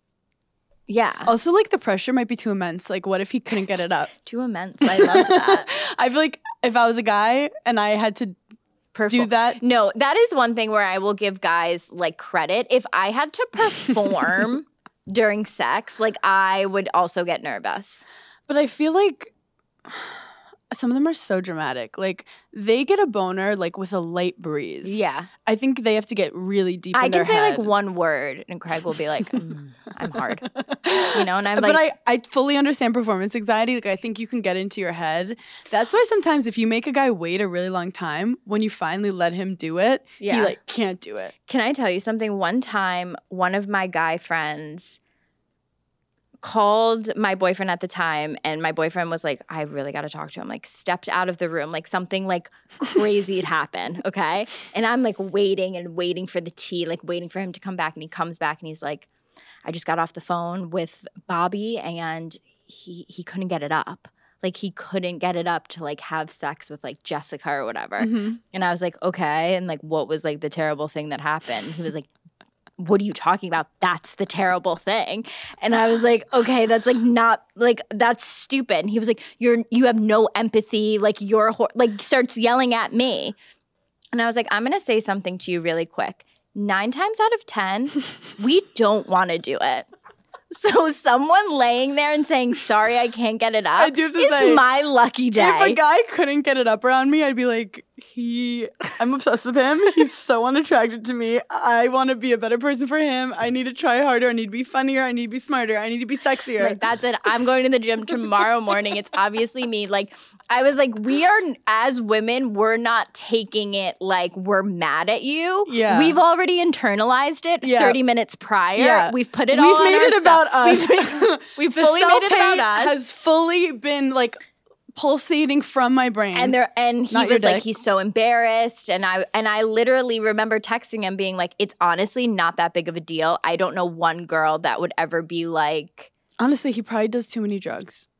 Speaker 3: yeah.
Speaker 6: Also, like, the pressure might be too immense. Like, what if he couldn't get it up?
Speaker 3: Too immense. I love that.
Speaker 6: I feel like if I was a guy and I had to do that,
Speaker 3: No, that is one thing where I will give guys like credit. If I had to perform during sex, like I would also get nervous.
Speaker 6: but I feel like some of them are so dramatic. Like, they get a boner, like, with a light breeze.
Speaker 3: Yeah.
Speaker 6: I think they have to get really deep
Speaker 3: I
Speaker 6: in
Speaker 3: can
Speaker 6: their
Speaker 3: say
Speaker 6: head.
Speaker 3: like one word and Craig will be like, I'm hard. You know, and I'm like,
Speaker 6: But I fully understand performance anxiety. Like, I think you can get into your head. That's why sometimes if you make a guy wait a really long time, when you finally let him do it, he,
Speaker 3: Yeah.
Speaker 6: like, can't do it.
Speaker 3: can I tell you something? One time, one of my guy friends called my boyfriend at the time, and my boyfriend was like, I really got to talk to him. Like, stepped out of the room, like something like crazy had happened. Okay. And I'm like waiting and waiting for the tea, like waiting for him to come back. And he comes back and he's like, I just got off the phone with Bobby and he couldn't get it up. Like, he couldn't get it up to like have sex with like Jessica or whatever. And I was like, okay. And like, what was like the terrible thing that happened? He was like, what are you talking about? That's the terrible thing. And I was like, okay, that's like not like that's stupid. And he was like, you have no empathy. Like you're like starts yelling at me. And I was like, I'm gonna say something to you really quick. 9 times out of 10, we don't want to do it. So someone laying there and saying, sorry, I can't get it up
Speaker 6: I do have to
Speaker 3: is
Speaker 6: say,
Speaker 3: my lucky day.
Speaker 6: If a guy couldn't get it up around me, I'd be like, I'm obsessed with him. He's so unattracted to me. I want to be a better person for him. I need to try harder. I need to be funnier. I need to be smarter. I need to be sexier.
Speaker 3: Like, that's it. I'm going to the gym tomorrow morning. It's obviously me. Like, I was like, we are, as women, we're not taking it like we're mad at you.
Speaker 6: Yeah.
Speaker 3: We've already internalized it
Speaker 6: Yeah.
Speaker 3: 30 minutes prior.
Speaker 6: Yeah.
Speaker 3: We've put it
Speaker 6: We've
Speaker 3: all on
Speaker 6: made it
Speaker 3: ourselves.
Speaker 6: about us.
Speaker 3: We've
Speaker 6: The
Speaker 3: fully made it about
Speaker 6: self-hate
Speaker 3: us.
Speaker 6: has fully been like pulsating from my brain.
Speaker 3: And he
Speaker 6: Not your
Speaker 3: was like,
Speaker 6: dick.
Speaker 3: he's so embarrassed. And I literally remember texting him being like, it's honestly not that big of a deal. I don't know one girl that would ever be like,
Speaker 6: honestly, he probably does too many drugs.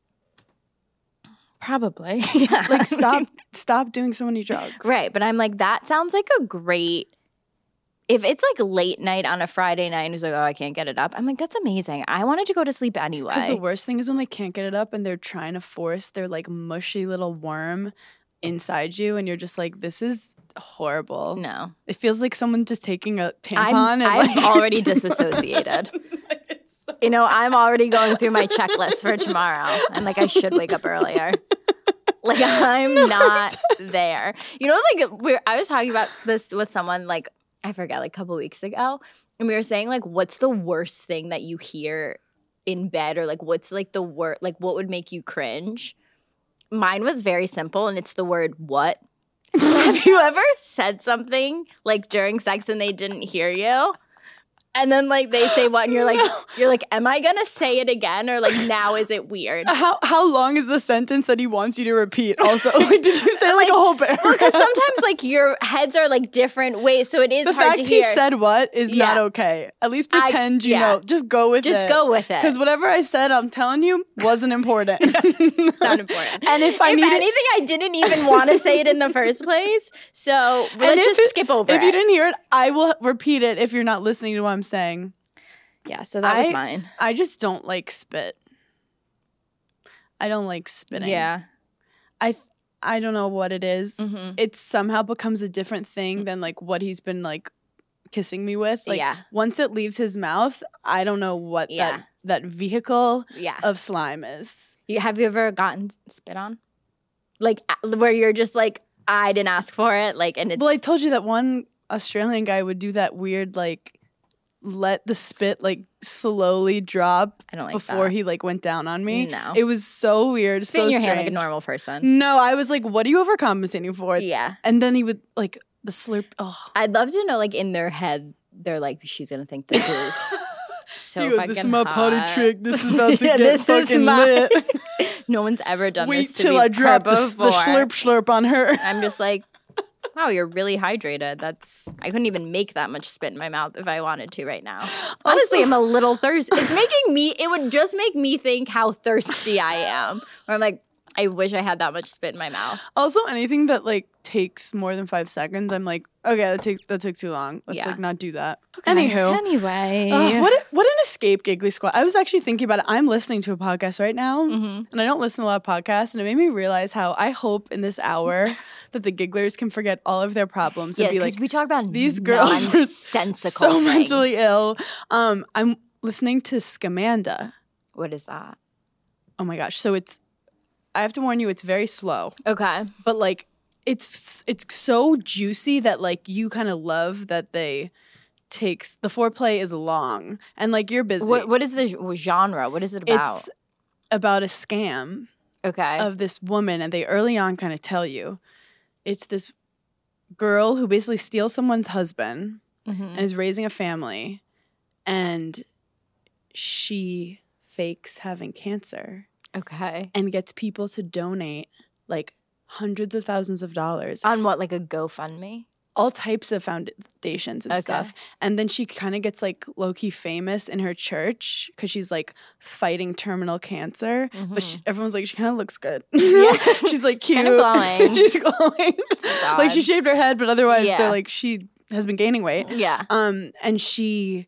Speaker 3: probably. Yeah.
Speaker 6: Like, stop doing so many drugs.
Speaker 3: Right. But I'm like, that sounds like a great, if it's like late night on a Friday night and he's like, oh, I can't get it up. I'm like, that's amazing. I wanted to go to sleep anyway.
Speaker 6: Because the worst thing is when they can't get it up and they're trying to force their like mushy little worm inside you, and you're just like, this is horrible.
Speaker 3: No.
Speaker 6: It feels like someone just taking a tampon
Speaker 3: I'm
Speaker 6: and like
Speaker 3: already disassociated. You know, I'm already going through my checklist for tomorrow. I'm like, I should wake up earlier. Like, I'm not there. You know, like, I was talking about this with someone, like, I forget, like a couple weeks ago. And we were saying, like, what's the worst thing that you hear in bed? Or, like, what's, like, the word, like, what would make you cringe? Mine was very simple, and it's the word what. Have you ever said something, like, during sex and they didn't hear you? And then like they say what, and you're like, am I gonna say it again, or like now is it weird?
Speaker 6: how long is the sentence that he wants you to repeat? Also, like, did you say like a whole paragraph?
Speaker 3: Because sometimes like your heads are like different ways, so it is
Speaker 6: The
Speaker 3: hard
Speaker 6: fact
Speaker 3: to
Speaker 6: he
Speaker 3: hear.
Speaker 6: said what is not
Speaker 3: Yeah.
Speaker 6: okay. At least pretend you
Speaker 3: yeah.
Speaker 6: know. Just go with it.
Speaker 3: Just go with it.
Speaker 6: Because whatever I said, I'm telling you, wasn't important.
Speaker 3: Not important.
Speaker 6: And if I needed-
Speaker 3: anything, I didn't even want to say it in the first place. So
Speaker 6: And
Speaker 3: let's
Speaker 6: if
Speaker 3: just
Speaker 6: it-
Speaker 3: skip over
Speaker 6: If
Speaker 3: it.
Speaker 6: you didn't hear it, I will repeat it if you're not listening to what I'm saying.
Speaker 3: Yeah, so that was mine.
Speaker 6: I just don't like spit. I don't like spitting.
Speaker 3: Yeah.
Speaker 6: I don't know what it is.
Speaker 3: Mm-hmm.
Speaker 6: It somehow becomes a different thing than like what he's been like kissing me with. Like
Speaker 3: Yeah.
Speaker 6: once it leaves his mouth, I don't know what
Speaker 3: Yeah.
Speaker 6: that vehicle
Speaker 3: Yeah.
Speaker 6: of slime is.
Speaker 3: Have you ever gotten spit on? Like where you're just like, I didn't ask for it. Like, and it's
Speaker 6: Well, I told you that one Australian guy would do that weird like let the spit like slowly drop
Speaker 3: I don't like
Speaker 6: before
Speaker 3: that.
Speaker 6: he like went down on me.
Speaker 3: No.
Speaker 6: It was so weird,
Speaker 3: spit
Speaker 6: so
Speaker 3: in your
Speaker 6: strange.
Speaker 3: hand like a normal person.
Speaker 6: No, I was like, what are you overcompensating for?
Speaker 3: Yeah.
Speaker 6: And then he would like the slurp. Oh,
Speaker 3: I'd love to know, like, in their head, they're like, she's going to think this is so
Speaker 6: he goes,
Speaker 3: fucking
Speaker 6: this is my
Speaker 3: hot.
Speaker 6: party trick. This is about to
Speaker 3: Yeah,
Speaker 6: get
Speaker 3: this is
Speaker 6: fucking
Speaker 3: my-
Speaker 6: lit.
Speaker 3: No one's ever done
Speaker 6: Wait
Speaker 3: this to
Speaker 6: till
Speaker 3: me
Speaker 6: I drop the
Speaker 3: before.
Speaker 6: slurp on her.
Speaker 3: I'm just like, wow, you're really hydrated. I couldn't even make that much spit in my mouth if I wanted to right now. Honestly, I'm a little thirsty. It would just make me think how thirsty I am. Where I'm like, I wish I had that much spit in my mouth.
Speaker 6: Also, anything that like takes more than 5 seconds, I'm like, okay, that took too long. Let's
Speaker 3: Yeah.
Speaker 6: like not do that. Anywho.
Speaker 3: Anyway.
Speaker 6: What an escape, Giggly Squad. I was actually thinking about it. I'm listening to a podcast right now, and I don't listen to a lot of podcasts, and it made me realize how I hope in this hour that the Gigglers can forget all of their problems
Speaker 3: Yeah,
Speaker 6: and be
Speaker 3: because
Speaker 6: like,
Speaker 3: we talk about
Speaker 6: these girls are
Speaker 3: nonsensical
Speaker 6: so
Speaker 3: things.
Speaker 6: mentally ill. I'm listening to Scamanda.
Speaker 3: What is that?
Speaker 6: Oh my gosh. So I have to warn you, it's very slow,
Speaker 3: Okay.
Speaker 6: but like it's so juicy that like you kind of love that the foreplay is long and like you're busy.
Speaker 3: What is the genre? What is it about?
Speaker 6: It's about a scam
Speaker 3: Okay.
Speaker 6: of this woman, and they early on kind of tell you it's this girl who basically steals someone's husband and is raising a family, and she fakes having cancer
Speaker 3: Okay.
Speaker 6: and gets people to donate like hundreds of thousands of dollars,
Speaker 3: On what, like a GoFundMe?
Speaker 6: all types of foundations and
Speaker 3: Okay.
Speaker 6: stuff. And then she kind of gets like low-key famous in her church because she's like fighting terminal cancer. But everyone's like, she kind of looks good.
Speaker 3: Yeah.
Speaker 6: She's like cute.
Speaker 3: Kinda glowing.
Speaker 6: She's glowing. Like she shaved her head, but otherwise
Speaker 3: Yeah.
Speaker 6: they're like, she has been gaining weight.
Speaker 3: Yeah.
Speaker 6: And she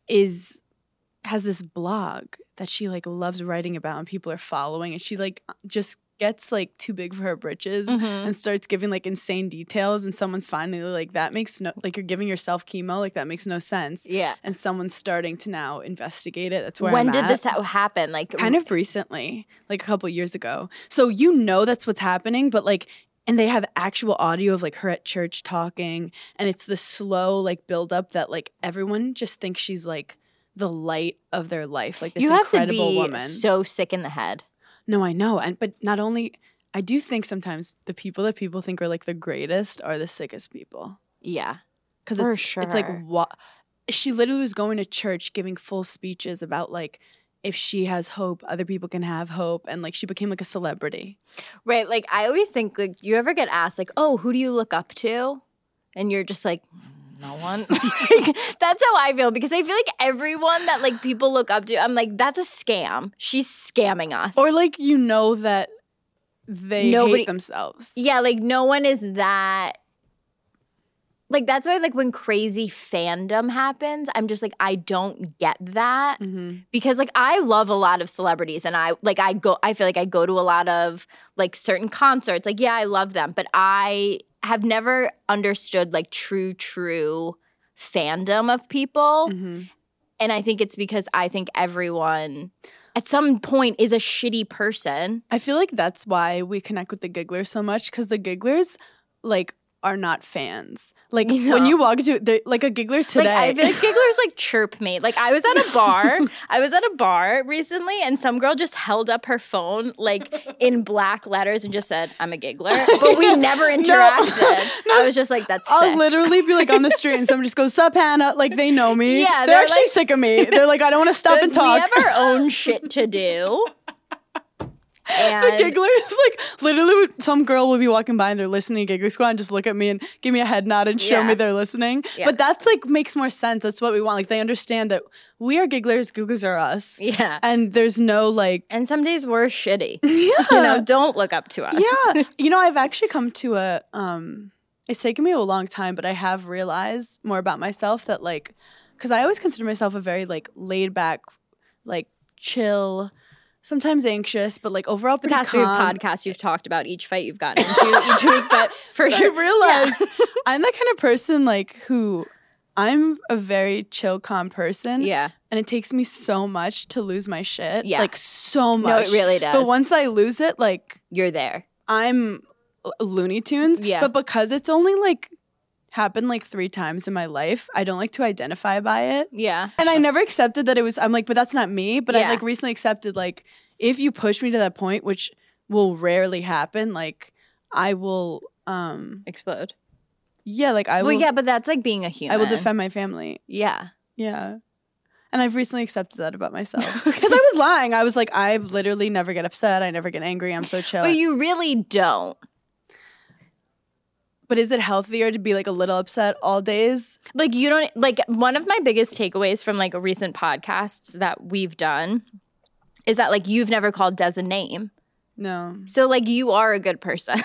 Speaker 6: has this blog that she like loves writing about and people are following, and she like just gets like too big for her britches and starts giving like insane details, and someone's finally like, that makes no, like you're giving yourself chemo, like that makes no sense.
Speaker 3: Yeah.
Speaker 6: And someone's starting to now investigate it. That's where
Speaker 3: When
Speaker 6: I'm
Speaker 3: did
Speaker 6: at.
Speaker 3: this happen? Like
Speaker 6: Kind of recently, like a couple years ago. So you know that's what's happening, but like, and they have actual audio of like her at church talking, and it's the slow like build up that like everyone just thinks she's like the light of their life, like this
Speaker 3: you have to
Speaker 6: incredible
Speaker 3: be
Speaker 6: woman.
Speaker 3: so sick in the head.
Speaker 6: No, I know, but not only I do think sometimes the people that people think are like the greatest are the sickest people,
Speaker 3: Yeah.
Speaker 6: because
Speaker 3: For
Speaker 6: it's like
Speaker 3: sure.
Speaker 6: what she literally was going to church giving full speeches about like, if she has hope, other people can have hope, and like she became like a celebrity.
Speaker 3: Right. Like I always think like you ever get asked like, oh, who do you look up to? And you're just like, no one. Like, that's how I feel, because I feel like everyone that like people look up to, I'm like, that's a scam. She's scamming us.
Speaker 6: Or like you know that they hate themselves.
Speaker 3: Yeah, like no one is that. Like that's why like when crazy fandom happens, I'm just like, I don't get that. Because like I love a lot of celebrities, and I feel like I go to a lot of like certain concerts. Like, yeah, I love them, but I have never understood like true fandom of people. And I think it's because I think everyone at some point is a shitty person.
Speaker 6: I feel like that's why we connect with the Gigglers so much, because the Gigglers like are not fans. Like when you walk into like a Giggler today.
Speaker 3: Like, I feel like Gigglers like chirp me. Like I was at a bar recently, and some girl just held up her phone like in black letters and just said, "I'm a Giggler," but we never interacted. I was just like, "That's
Speaker 6: I'll
Speaker 3: sick."
Speaker 6: literally be like on the street and someone just goes, "Sup, Hannah?" Like they know me.
Speaker 3: Yeah,
Speaker 6: they're actually
Speaker 3: like-
Speaker 6: sick of me. They're like, I don't want to stop and talk.
Speaker 3: We have our own shit to do.
Speaker 6: The
Speaker 3: And
Speaker 6: Gigglers, like literally, some girl will be walking by and they're listening to Giggly Squad and just look at me and give me a head nod and show
Speaker 3: Yeah.
Speaker 6: me they're listening.
Speaker 3: Yeah.
Speaker 6: But that's like makes more sense. That's what we want. Like they understand that we are Gigglers, Gigglers are us.
Speaker 3: yeah.
Speaker 6: And there's no like,
Speaker 3: And some days we're shitty. Yeah. Don't look up to us.
Speaker 6: yeah. I've actually come to a, it's taken me a long time, but I have realized more about myself that like, because I always consider myself a very like laid back, like chill, sometimes anxious, but like overall
Speaker 3: The
Speaker 6: pretty
Speaker 3: past few
Speaker 6: calm.
Speaker 3: podcasts you've talked about each fight you've gotten into each week, but for
Speaker 6: I
Speaker 3: sure,
Speaker 6: realized I'm that kind of person like who I'm a very chill, calm person.
Speaker 3: Yeah.
Speaker 6: And it takes me so much to lose my shit.
Speaker 3: Yeah.
Speaker 6: Like so much.
Speaker 3: No, it really does.
Speaker 6: But once I lose it, like
Speaker 3: You're there.
Speaker 6: I'm Looney Tunes.
Speaker 3: Yeah.
Speaker 6: But because it's only like happened like 3 times in my life, I don't like to identify by it.
Speaker 3: Yeah.
Speaker 6: And I never accepted that it was, I'm like, but that's not me. But I
Speaker 3: Yeah.
Speaker 6: like recently accepted, like, if you push me to that point, which will rarely happen, like, I will,
Speaker 3: Explode.
Speaker 6: yeah, like, I will,
Speaker 3: Well, yeah, but that's like being a human.
Speaker 6: I will defend my family.
Speaker 3: Yeah.
Speaker 6: Yeah. And I've recently accepted that about myself. Because I was lying. I was like, I literally never get upset. I never get angry. I'm so chill.
Speaker 3: But you really don't.
Speaker 6: But is it healthier to be like a little upset all days?
Speaker 3: Like you don't like one of my biggest takeaways from like recent podcasts that we've done is that like you've never called Des a name.
Speaker 6: No.
Speaker 3: So like you are a good person.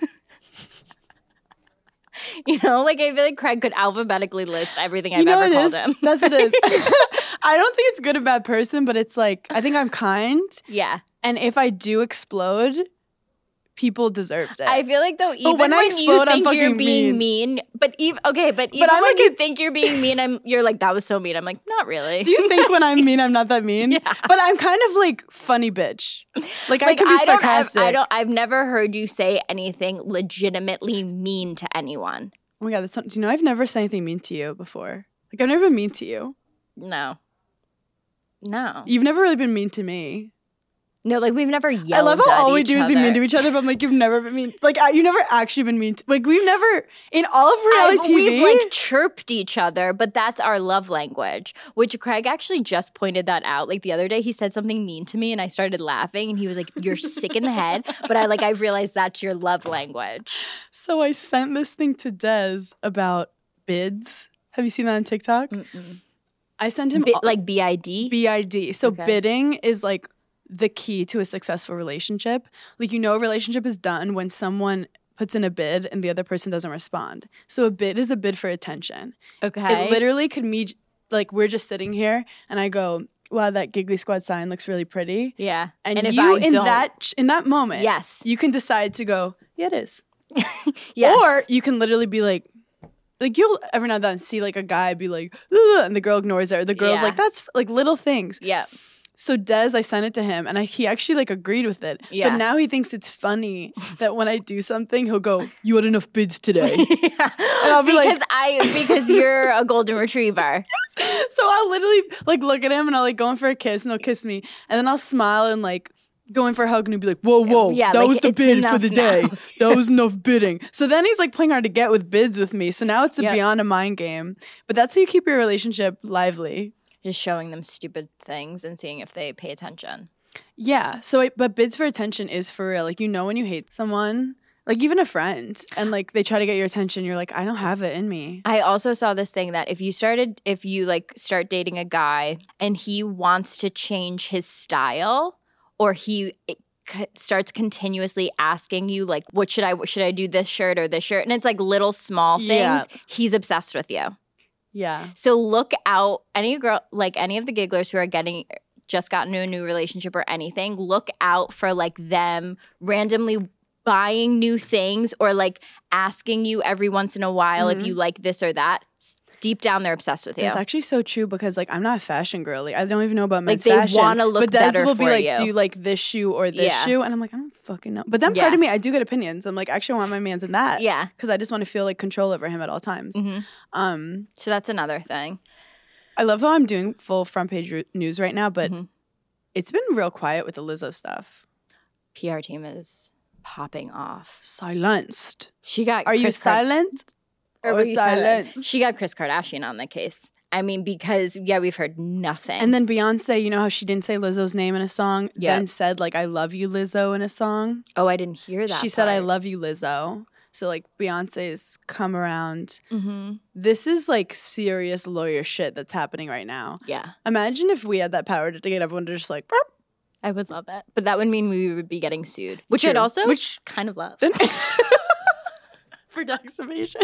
Speaker 3: You know, like I feel like Craig could alphabetically list everything I've ever
Speaker 6: what it
Speaker 3: called
Speaker 6: is?
Speaker 3: him.
Speaker 6: That's what it is. I don't think it's good or bad person, but it's like, I think I'm kind.
Speaker 3: Yeah.
Speaker 6: And if I do explode, people deserved it.
Speaker 3: I feel like though, even
Speaker 6: when I
Speaker 3: when
Speaker 6: explode,
Speaker 3: you
Speaker 6: I'm
Speaker 3: think you're
Speaker 6: fucking
Speaker 3: being mean, but even I'm when
Speaker 6: like
Speaker 3: you think you're being mean, you're like, that was so mean. I'm like, not really.
Speaker 6: Do you think when I'm mean, I'm not that mean? Yeah. But I'm kind of like funny bitch. Like I can be sarcastic.
Speaker 3: I've never heard you say anything legitimately mean to anyone.
Speaker 6: Oh my God, do you know I've never said anything mean to you before? Like I've never been mean to you.
Speaker 3: No.
Speaker 6: You've never really been mean to me.
Speaker 3: No, like we've never yelled.
Speaker 6: I love how
Speaker 3: at
Speaker 6: all we
Speaker 3: each
Speaker 6: do is be mean
Speaker 3: other.
Speaker 6: to each other, but I'm like, you've never been mean. Like, you've never actually been mean. Like, we've never, in all of reality TV.
Speaker 3: We've like chirped each other, but that's our love language, which Craig actually just pointed that out. Like the other day, he said something mean to me and I started laughing and he was like, you're sick in the head. But I realized that's your love language.
Speaker 6: So I sent this thing to Des about bids. Have you seen that on TikTok?
Speaker 3: Mm-mm.
Speaker 6: I sent him
Speaker 3: like BID?
Speaker 6: BID. So
Speaker 3: Okay.
Speaker 6: bidding is like the key to a successful relationship. Like, you know, a relationship is done when someone puts in a bid and the other person doesn't respond. So a bid is a bid for attention.
Speaker 3: Okay.
Speaker 6: It literally could mean, like, we're just sitting here and I go, wow, that Giggly Squad sign looks really pretty.
Speaker 3: Yeah.
Speaker 6: And
Speaker 3: if
Speaker 6: you,
Speaker 3: I don't,
Speaker 6: in that moment,
Speaker 3: Yes.
Speaker 6: you can decide to go, yeah, it is.
Speaker 3: yes.
Speaker 6: Or you can literally be like you'll every now and then see like a guy be like, ugh, and the girl ignores it. Or the girl's
Speaker 3: Yeah.
Speaker 6: like, that's like little things.
Speaker 3: yeah.
Speaker 6: So Des, I sent it to him and he actually like agreed with it.
Speaker 3: Yeah.
Speaker 6: But now he thinks it's funny that when I do something, he'll go, you had enough bids today.
Speaker 3: Yeah.
Speaker 6: And I'll be like,
Speaker 3: because you're a golden retriever.
Speaker 6: so I'll literally like look at him and I'll like go in for a kiss and he'll kiss me. And then I'll smile and like go in for a hug and he'll be like, whoa,
Speaker 3: Yeah,
Speaker 6: that
Speaker 3: like,
Speaker 6: was the
Speaker 3: it's
Speaker 6: bid for
Speaker 3: enough
Speaker 6: the day.
Speaker 3: now.
Speaker 6: That was enough bidding. So then he's like playing hard to get with bids with me. So now it's
Speaker 3: Yep.
Speaker 6: beyond a mind game. But that's how you keep your relationship lively.
Speaker 3: Just showing them stupid things and seeing if they pay attention.
Speaker 6: Yeah. So, but bids for attention is for real. Like, you know, when you hate someone, like even a friend, and like they try to get your attention, you're like, I don't have it in me.
Speaker 3: I also saw this thing that if you start dating a guy and he wants to change his style or he starts continuously asking you like, what should I do, this shirt or this shirt? And it's like little small things.
Speaker 6: Yeah.
Speaker 3: He's obsessed with you.
Speaker 6: Yeah.
Speaker 3: So look out, any of the gigglers who are just gotten into a new relationship or anything, look out for like them randomly buying new things or like asking you every once in a while if you like this or that. Deep down, they're obsessed with you.
Speaker 6: It's actually so true because like I'm not a fashion girly. I don't even know about men's
Speaker 3: they
Speaker 6: fashion.
Speaker 3: wanna look
Speaker 6: but Des
Speaker 3: better
Speaker 6: will be
Speaker 3: for
Speaker 6: like,
Speaker 3: you.
Speaker 6: do you like this shoe or this
Speaker 3: Yeah.
Speaker 6: shoe? And I'm like, I don't fucking know. But then
Speaker 3: Yeah.
Speaker 6: part of me, I do get opinions. I'm like, actually, I want my man's in that.
Speaker 3: Yeah.
Speaker 6: Because I just want to feel like control over him at all times.
Speaker 3: So that's another thing.
Speaker 6: I love how I'm doing full front page news right now, but it's been real quiet with the Lizzo stuff.
Speaker 3: PR team is popping off.
Speaker 6: Silenced.
Speaker 3: She got
Speaker 6: Are you
Speaker 3: Kris Kar-
Speaker 6: silent or
Speaker 3: were you silent?
Speaker 6: silenced?
Speaker 3: She got Kris Kardashian on the case. I mean, because we've heard nothing.
Speaker 6: And then Beyonce, you know how she didn't say Lizzo's name in a song,
Speaker 3: Yeah.
Speaker 6: then said like, I love you, Lizzo in a song.
Speaker 3: oh, I didn't hear that.
Speaker 6: She said, I
Speaker 3: part.
Speaker 6: love you, Lizzo. So like Beyonce's come around.
Speaker 3: Mm-hmm.
Speaker 6: This is like serious lawyer shit that's happening right now.
Speaker 3: Yeah.
Speaker 6: Imagine if we had that power to get everyone to just like, "Burp."
Speaker 3: I would love that. But that would mean we would be getting sued, which I'd
Speaker 6: True.
Speaker 3: also
Speaker 6: Which-
Speaker 3: kind of love.
Speaker 6: for defamation.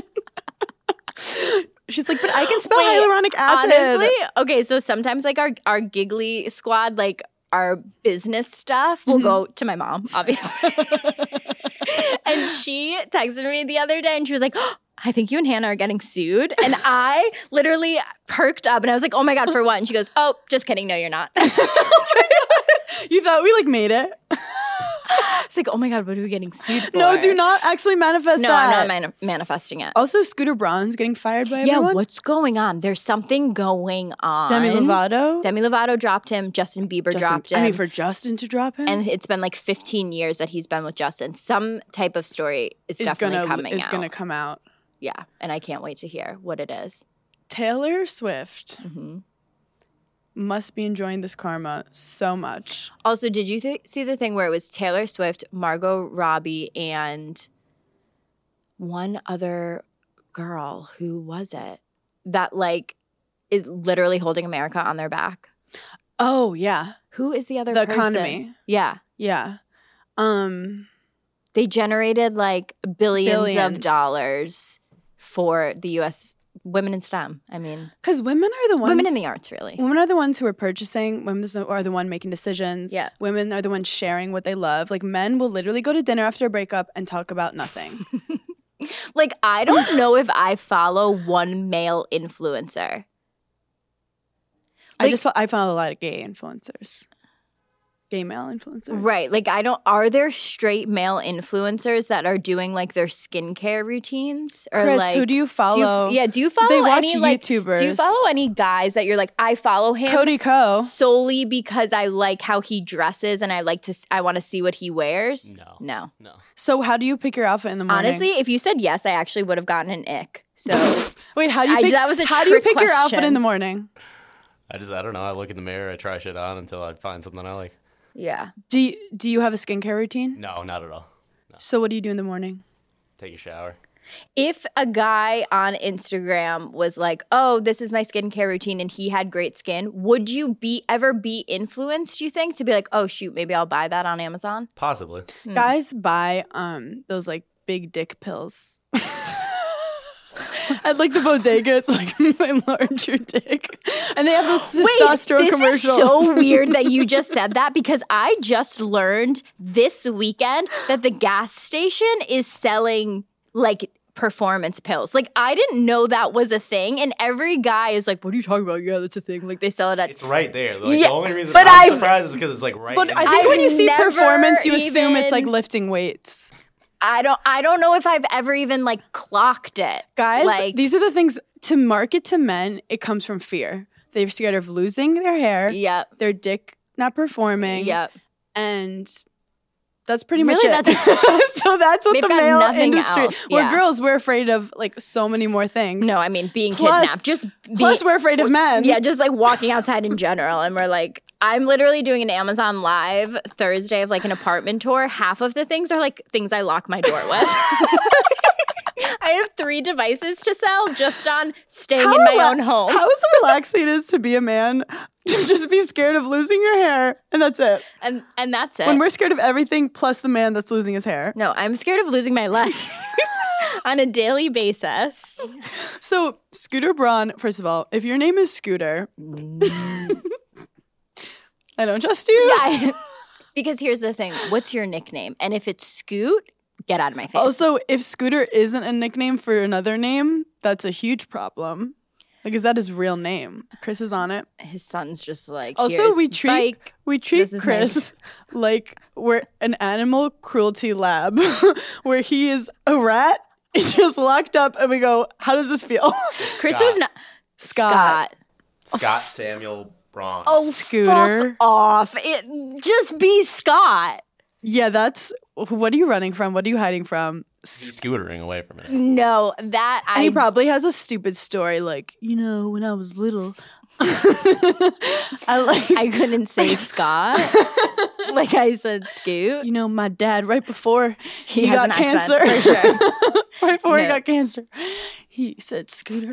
Speaker 6: She's like, but I can spell hyaluronic acid.
Speaker 3: Honestly, okay, so sometimes like our giggly squad, like our business stuff will go to my mom, obviously. And she texted me the other day and she was like, oh, I think you and Hannah are getting sued. And I literally perked up and I was like, oh my God, for what? And she goes, oh, just kidding. No, you're not.
Speaker 6: You thought we like made it?
Speaker 3: It's like, oh my God, what are we getting sued for?
Speaker 6: No, do not actually manifest
Speaker 3: No,
Speaker 6: that.
Speaker 3: I'm not manifesting it.
Speaker 6: Also, Scooter Braun's getting fired by
Speaker 3: Yeah,
Speaker 6: everyone.
Speaker 3: what's going on? There's something going on.
Speaker 6: Demi Lovato?
Speaker 3: Demi Lovato dropped him. Justin Bieber dropped him.
Speaker 6: I mean, for Justin to drop him?
Speaker 3: And it's been like 15 years that he's been with Justin. Some type of story is definitely coming out.
Speaker 6: It's going to come out.
Speaker 3: Yeah, and I can't wait to hear what it is.
Speaker 6: Taylor Swift must be enjoying this karma so much.
Speaker 3: Also, did you see the thing where it was Taylor Swift, Margot Robbie, and one other girl? Who was it? That like is literally holding America on their back.
Speaker 6: Oh, yeah.
Speaker 3: Who is the other
Speaker 6: The
Speaker 3: person?
Speaker 6: economy.
Speaker 3: Yeah.
Speaker 6: Yeah.
Speaker 3: They generated like billions of
Speaker 6: Billions.
Speaker 3: dollars for the U.S. women in STEM. I mean,
Speaker 6: Because women are the ones.
Speaker 3: women in the arts, really.
Speaker 6: Women are the ones who are purchasing. Women are the one making decisions.
Speaker 3: Yeah.
Speaker 6: Women are the ones sharing what they love. Like men will literally go to dinner after a breakup and talk about nothing.
Speaker 3: Like, I don't know if I follow one male influencer.
Speaker 6: I follow a lot of gay influencers. Gay male influencers.
Speaker 3: Right. Like, are there straight male influencers that are doing like their skincare routines? Or
Speaker 6: Chris,
Speaker 3: like,
Speaker 6: who do you follow?
Speaker 3: Do you follow
Speaker 6: They watch
Speaker 3: any like
Speaker 6: YouTubers.
Speaker 3: Do you follow any guys that you're like, I follow him
Speaker 6: Cody Ko.
Speaker 3: solely because I like how he dresses and I want to see what he wears? No.
Speaker 6: So how do you pick your outfit in the morning?
Speaker 3: Honestly, if you said yes, I actually would have gotten an ick. So
Speaker 6: Wait, how do you pick,
Speaker 3: that was a
Speaker 6: how do you
Speaker 3: trick
Speaker 6: pick your outfit
Speaker 3: question.
Speaker 6: in the morning?
Speaker 2: I don't know. I look in the mirror, I try shit on until I find something I like.
Speaker 3: yeah.
Speaker 6: Do you have a skincare routine?
Speaker 2: No, not at all.
Speaker 6: So what do you do in the morning?
Speaker 2: Take a shower.
Speaker 3: If a guy on Instagram was like, oh, this is my skincare routine and he had great skin, would you ever be influenced, you think, to be like, oh, shoot, maybe I'll buy that on Amazon?
Speaker 2: Possibly.
Speaker 6: Guys buy those like big dick pills. At like the bodega, it's like enlarge your dick, and they have those testosterone commercials.
Speaker 3: This is so weird that you just said that because I just learned this weekend that the gas station is selling like performance pills. Like I didn't know that was a thing, and every guy is like, "What are you talking about? Yeah, that's a thing." Like they sell it at.
Speaker 2: It's right there. Like,
Speaker 3: Yeah,
Speaker 2: the only reason
Speaker 3: but
Speaker 2: I'm surprised is because it's like right
Speaker 6: But
Speaker 2: in
Speaker 6: I
Speaker 2: the-
Speaker 6: think when you see
Speaker 3: never
Speaker 6: performance, you assume it's like
Speaker 3: even-
Speaker 6: lifting weights.
Speaker 3: I don't know if I've ever even like clocked it,
Speaker 6: Guys,
Speaker 3: Like
Speaker 6: these are the things to market to men. It comes from fear. They're scared of losing their hair,
Speaker 3: yep,
Speaker 6: their dick not performing,
Speaker 3: yep.
Speaker 6: and that's pretty much
Speaker 3: Really,
Speaker 6: it.
Speaker 3: that's
Speaker 6: So that's what
Speaker 3: They've
Speaker 6: the
Speaker 3: got
Speaker 6: male
Speaker 3: nothing
Speaker 6: industry.
Speaker 3: else,
Speaker 6: We're
Speaker 3: yeah.
Speaker 6: girls. We're afraid of like so many more things.
Speaker 3: No, I mean being
Speaker 6: Plus-
Speaker 3: kidnapped. Just
Speaker 6: Plus, we're afraid of men.
Speaker 3: Yeah, just like walking outside in general. And we're like, I'm literally doing an Amazon Live Thursday of like an apartment tour. Half of the things are like things I lock my door with. I have 3 devices to sell just on staying in my own home.
Speaker 6: How relaxing it is to be a man to just be scared of losing your hair, and that's it.
Speaker 3: And that's it.
Speaker 6: When we're scared of everything, plus the man that's losing his hair.
Speaker 3: No, I'm scared of losing my life on a daily basis.
Speaker 6: So, Scooter Braun, first of all, if your name is Scooter, I don't trust you.
Speaker 3: Because here's the thing. What's your nickname? And if it's Scoot, get out of my face.
Speaker 6: Also, if Scooter isn't a nickname for another name, that's a huge problem. Like, is that his real name? Chris is on it.
Speaker 3: his son's just like,
Speaker 6: Also,
Speaker 3: here's
Speaker 6: we treat
Speaker 3: bike.
Speaker 6: Chris
Speaker 3: This is
Speaker 6: like we're an animal cruelty lab, where he is a rat. He's just locked up, and we go, "How does this feel?"
Speaker 3: Chris
Speaker 2: Scott.
Speaker 3: was not
Speaker 6: Scott.
Speaker 2: Scott Samuel Braun.
Speaker 3: Oh,
Speaker 6: Scooter.
Speaker 3: fuck off. Just be Scott.
Speaker 6: Yeah, that's. What are you running from? What are you hiding from?
Speaker 2: He's scootering away from it.
Speaker 3: No, that
Speaker 6: And he probably has a stupid story, like, when I was little,
Speaker 3: I couldn't say Scott. Like I said Scoot.
Speaker 6: my dad, right before he
Speaker 3: has
Speaker 6: got
Speaker 3: an
Speaker 6: cancer,
Speaker 3: accent, for sure.
Speaker 6: right before he
Speaker 3: No.
Speaker 6: got cancer, he said Scooter.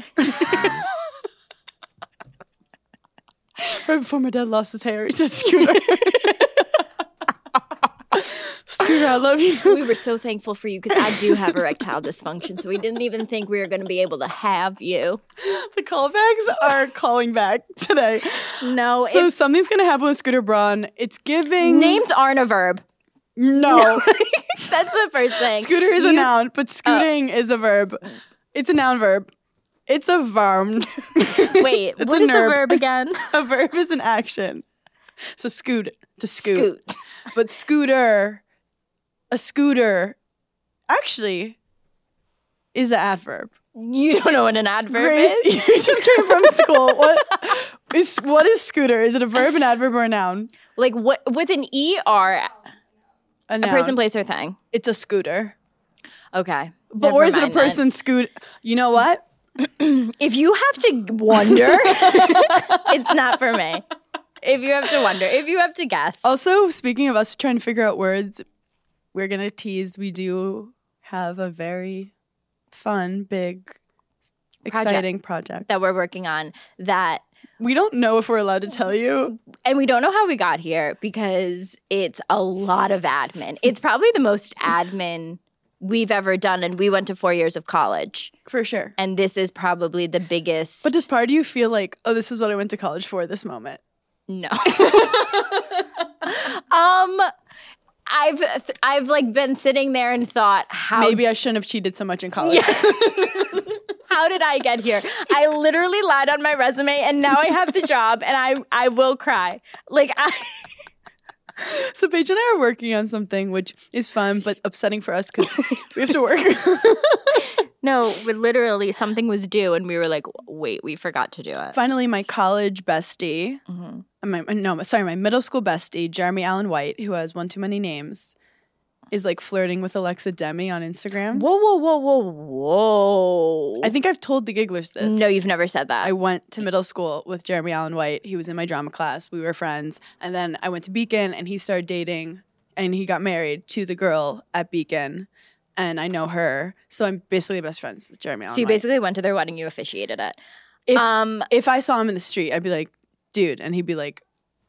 Speaker 6: Right before my dad lost his hair, he said Scooter. Scooter, I love you.
Speaker 3: We were so thankful for you because I do have erectile dysfunction, so we didn't even think we were going to be able to have you.
Speaker 6: The callbacks are calling back today.
Speaker 3: No,
Speaker 6: So something's going to happen with Scooter Braun. It's giving...
Speaker 3: names aren't a verb.
Speaker 6: No.
Speaker 3: That's the first thing.
Speaker 6: Scooter is a noun, but scooting is a verb. It's a noun verb. It's a verb.
Speaker 3: Wait,
Speaker 6: It's
Speaker 3: what
Speaker 6: a
Speaker 3: is
Speaker 6: nerve.
Speaker 3: a verb again?
Speaker 6: A verb is an action. So scoot, to scoot. But scooter, a scooter, actually is an adverb.
Speaker 3: You don't know what an adverb
Speaker 6: Grace,
Speaker 3: is?
Speaker 6: you just came from school. What is scooter? Is it a verb, an adverb, or a noun?
Speaker 3: Like what with an ER,
Speaker 6: A
Speaker 3: a
Speaker 6: noun.
Speaker 3: person, place, or thing.
Speaker 6: It's a scooter.
Speaker 3: Okay.
Speaker 6: But or is it a person scoot? You know what?
Speaker 3: If you have to wonder, it's not for me. If you have to wonder, if you have to guess.
Speaker 6: Also, speaking of us trying to figure out words, we're going to tease. We do have a very fun, big, exciting project.
Speaker 3: That we're working on that,
Speaker 6: We don't know if we're allowed to tell you.
Speaker 3: and we don't know how we got here because it's a lot of admin. It's probably the most admin we've ever done, and we went to 4 years of college.
Speaker 6: For sure.
Speaker 3: And this is probably the biggest.
Speaker 6: But does part of you feel like, oh, this is what I went to college for this moment?
Speaker 3: No. I've like been sitting there and thought, how
Speaker 6: Maybe I shouldn't have cheated so much in college.
Speaker 3: how did I get here? I literally lied on my resume, and now I have the job, and I will cry. Like
Speaker 6: So Paige and I are working on something which is fun but upsetting for us because we have to work.
Speaker 3: no, but literally something was due, and we were like, wait, we forgot to do it.
Speaker 6: Finally, my college bestie, my middle school bestie, Jeremy Allen White, who has one too many names, is like flirting with Alexa Demi on Instagram.
Speaker 3: Whoa.
Speaker 6: I think I've told the Gigglers this.
Speaker 3: No, you've never said that.
Speaker 6: I went to middle school with Jeremy Allen White. He was in my drama class. We were friends. And then I went to Beacon and he started dating and he got married to the girl at Beacon. And I know her. So I'm basically best friends with Jeremy Allen
Speaker 3: So you
Speaker 6: White.
Speaker 3: basically went to their wedding, you officiated it.
Speaker 6: If I saw him in the street, I'd be like, dude. And he'd be like,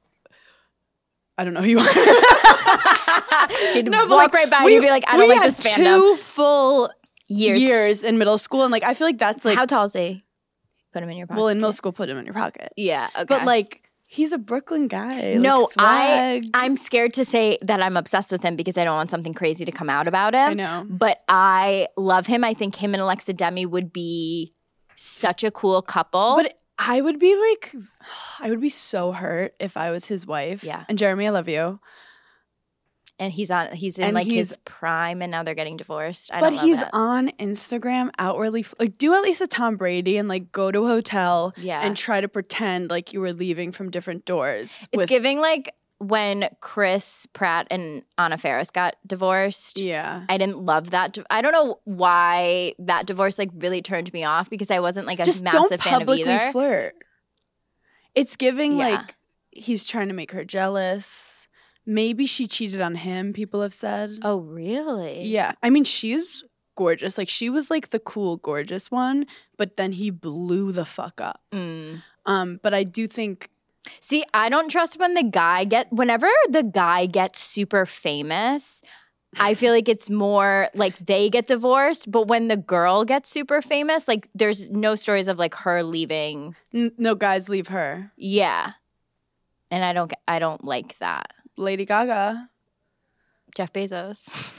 Speaker 6: I don't know who you are.
Speaker 3: He'd
Speaker 6: No, but
Speaker 3: walk
Speaker 6: like,
Speaker 3: right by and you'd be like, I don't like this
Speaker 6: We had
Speaker 3: fandom.
Speaker 6: 2 full
Speaker 3: Years.
Speaker 6: years in middle school. And like, I feel like that's like,
Speaker 3: How tall is he? Put him in your pocket.
Speaker 6: well, in middle school, put him in your pocket.
Speaker 3: Yeah, okay.
Speaker 6: But like, he's a Brooklyn guy.
Speaker 3: no,
Speaker 6: like, swag.
Speaker 3: I'm scared to say that I'm obsessed with him because I don't want something crazy to come out about him.
Speaker 6: I know.
Speaker 3: But I love him. I think him and Alexa Demi would be such a cool couple.
Speaker 6: But I would be like, I would be so hurt if I was his wife.
Speaker 3: Yeah.
Speaker 6: And Jeremy, I love you.
Speaker 3: and he's in
Speaker 6: and
Speaker 3: like
Speaker 6: he's-
Speaker 3: his prime, and now they're getting divorced. I
Speaker 6: But
Speaker 3: don't love
Speaker 6: he's
Speaker 3: it.
Speaker 6: on Instagram outwardly, like do at least a Tom Brady and like go to a hotel
Speaker 3: Yeah.
Speaker 6: and try to pretend like you were leaving from different doors.
Speaker 3: It's giving like when Chris Pratt and Anna Faris got divorced.
Speaker 6: Yeah.
Speaker 3: I didn't love that. I don't know why that divorce like really turned me off because I wasn't like a
Speaker 6: Just
Speaker 3: massive
Speaker 6: don't
Speaker 3: fan of
Speaker 6: publicly
Speaker 3: either.
Speaker 6: flirt. It's giving
Speaker 3: Yeah.
Speaker 6: like he's trying to make her jealous. Maybe she cheated on him, people have said.
Speaker 3: Oh, really?
Speaker 6: Yeah. I mean, she's gorgeous. Like she was like the cool, gorgeous one, but then he blew the fuck up.
Speaker 3: Mm.
Speaker 6: But I do think
Speaker 3: See, I don't trust whenever the guy gets super famous, I feel like it's more like they get divorced, but when the girl gets super famous, like there's no stories of like her leaving.
Speaker 6: no guys leave her.
Speaker 3: Yeah. And I don't like that.
Speaker 6: Lady Gaga.
Speaker 3: Jeff Bezos.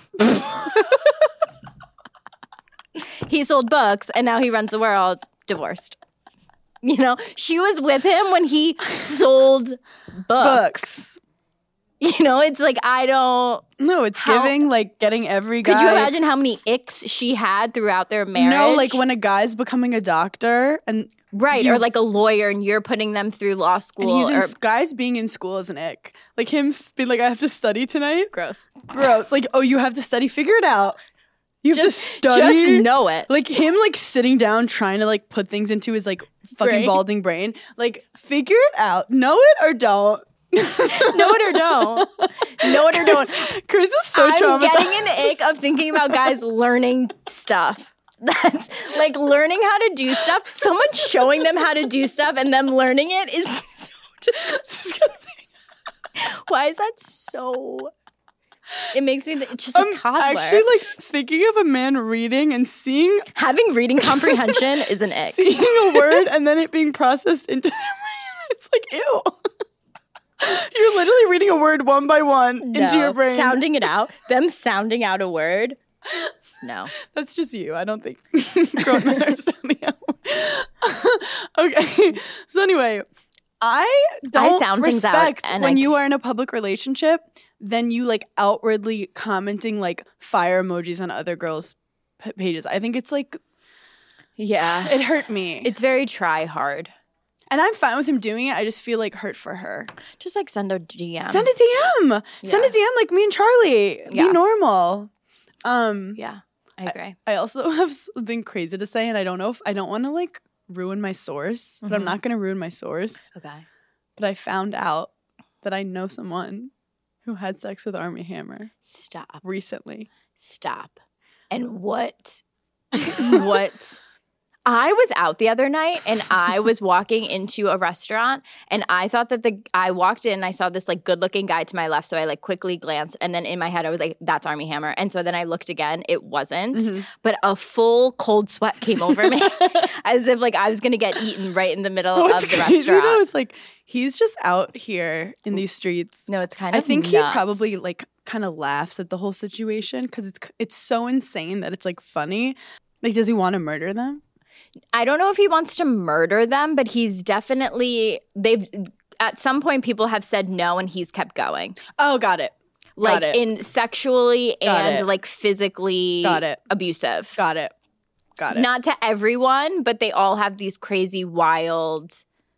Speaker 3: He sold books and now he runs the world, divorced. You know, she was with him when he sold books. You know, it's like I don't.
Speaker 6: No, it's giving like getting every guy.
Speaker 3: Could you imagine how many icks she had throughout their marriage?
Speaker 6: No, like when a guy's becoming a doctor and
Speaker 3: right, or like a lawyer, and you're putting them through law school.
Speaker 6: and he's in
Speaker 3: or,
Speaker 6: guys being in school is an ick. Like him being like, I have to study tonight.
Speaker 3: gross.
Speaker 6: Gross. Like, oh, you have to study. Figure it out. You have to study.
Speaker 3: Just know it.
Speaker 6: Like him, like sitting down trying to like put things into his like fucking
Speaker 3: Brain.
Speaker 6: balding brain. Like, figure it out. Know it or don't.
Speaker 3: Know it or don't. Know it or don't.
Speaker 6: Chris is so
Speaker 3: I'm
Speaker 6: traumatized.
Speaker 3: getting an ick of thinking about guys learning stuff. That's like learning how to do stuff. Someone showing them how to do stuff and them learning it is so disgusting. Why is that so It makes me, it's just a toddler.
Speaker 6: Actually, like thinking of a man reading and seeing
Speaker 3: Having reading comprehension is an ick.
Speaker 6: seeing a word and then it being processed into their brain. It's like, ew. You're literally reading a word one by one into your brain.
Speaker 3: Sounding it out. Them sounding out a word. No.
Speaker 6: That's just you. I don't think grown men are sounding out. Okay. So anyway, I don't
Speaker 3: sound things out,
Speaker 6: respect
Speaker 3: and
Speaker 6: when
Speaker 3: I-
Speaker 6: you are in a public relationship, then you like outwardly commenting like fire emojis on other girls' pages. I think it's like,
Speaker 3: Yeah.
Speaker 6: it hurt me.
Speaker 3: It's very try hard.
Speaker 6: And I'm fine with him doing it. I just feel like hurt for her.
Speaker 3: Just like send a DM.
Speaker 6: Send a DM. Send a DM like me and Charlie.
Speaker 3: Yeah.
Speaker 6: Be normal.
Speaker 3: Yeah, I agree.
Speaker 6: I also have something crazy to say, and I don't know if I don't want to like ruin my source, but I'm not going to ruin my source.
Speaker 3: Okay.
Speaker 6: But I found out that I know someone who had sex with Armie Hammer
Speaker 3: Stop.
Speaker 6: recently.
Speaker 3: Stop. And what? What? I was out the other night and I was walking into a restaurant and I thought that I walked in and I saw this like good looking guy to my left. So I like quickly glanced and then in my head I was like, that's Armie Hammer. And so then I looked again, it wasn't, but a full cold sweat came over me as if like I was going to get eaten right in the middle
Speaker 6: What's
Speaker 3: of the
Speaker 6: crazy
Speaker 3: restaurant.
Speaker 6: though is like he's just out here in these streets.
Speaker 3: No, it's kind of
Speaker 6: I think
Speaker 3: nuts.
Speaker 6: he probably like kind of laughs at the whole situation because it's so insane that it's like funny. Like, does he want to murder them?
Speaker 3: I don't know if he wants to murder them, but he's definitely at some point people have said no and he's kept going.
Speaker 6: Oh, got it.
Speaker 3: Like
Speaker 6: Got it.
Speaker 3: in sexually
Speaker 6: Got
Speaker 3: and
Speaker 6: it.
Speaker 3: like physically
Speaker 6: Got it.
Speaker 3: abusive.
Speaker 6: Got it. Got it.
Speaker 3: Not to everyone, but they all have these crazy wild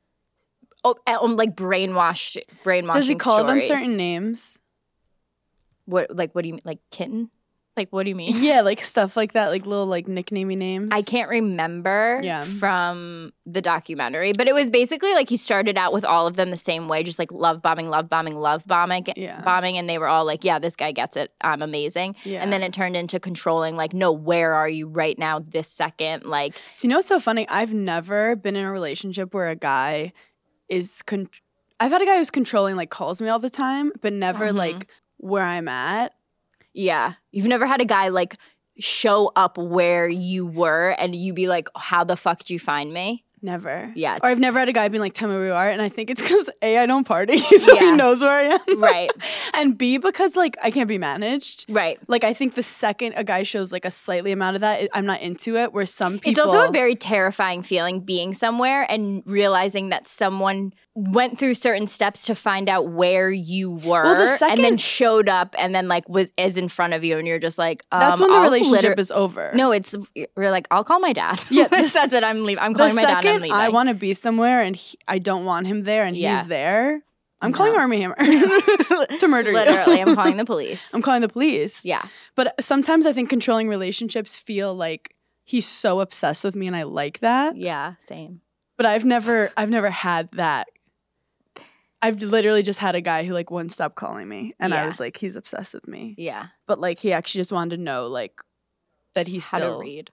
Speaker 3: like brainwashing
Speaker 6: Does he call them
Speaker 3: stories.
Speaker 6: certain names?
Speaker 3: What do you mean? Like kitten? Like what do you mean?
Speaker 6: Yeah, like stuff like that, like little like nicknamey names.
Speaker 3: I can't remember from the documentary, but it was basically like he started out with all of them the same way, just like love bombing, bombing, and they were all like, yeah, this guy gets it. I'm amazing.
Speaker 6: Yeah.
Speaker 3: And then it turned into controlling, like, no, where are you right now, this second? Like,
Speaker 6: Do you know what's so funny? I've never been in a relationship where a guy is I've had a guy who's controlling, like calls me all the time, but never like where I'm at.
Speaker 3: yeah, you've never had a guy like show up where you were and you be like, how the fuck did you find me?
Speaker 6: Never.
Speaker 3: Yeah,
Speaker 6: Or I've never had a guy being like, tell me where you are. And I think it's because A, I don't party, so
Speaker 3: Yeah.
Speaker 6: he knows where I am.
Speaker 3: Right.
Speaker 6: And B, because like I can't be managed.
Speaker 3: Right.
Speaker 6: Like I think the second a guy shows like a slightly amount of that, I'm not into it. Where some people,
Speaker 3: It's also a very terrifying feeling being somewhere and realizing that someone went through certain steps to find out where you were
Speaker 6: Well, the
Speaker 3: and then
Speaker 6: second-
Speaker 3: showed up and then like is in front of you and you're just like
Speaker 6: that's when the
Speaker 3: I'll
Speaker 6: relationship is over.
Speaker 3: No, it's you're like I'll call my dad.
Speaker 6: Yeah,
Speaker 3: that's it. I'm leaving. I'm
Speaker 6: the
Speaker 3: calling my dad. I'm
Speaker 6: second
Speaker 3: leaving.
Speaker 6: I want to be somewhere and I don't want him there and
Speaker 3: Yeah.
Speaker 6: he's there, I'm calling Armie Hammer to murder you.
Speaker 3: Literally, I'm calling the police.
Speaker 6: I'm calling the police.
Speaker 3: Yeah.
Speaker 6: But sometimes I think controlling relationships feel like he's so obsessed with me and I like that.
Speaker 3: Yeah, same.
Speaker 6: But I've never had that. I've literally just had a guy who like wouldn't stop calling me and I
Speaker 3: Yeah.
Speaker 6: was like, he's obsessed with me.
Speaker 3: Yeah.
Speaker 6: But like he actually just wanted to know like that he's
Speaker 3: How
Speaker 6: still
Speaker 3: to read.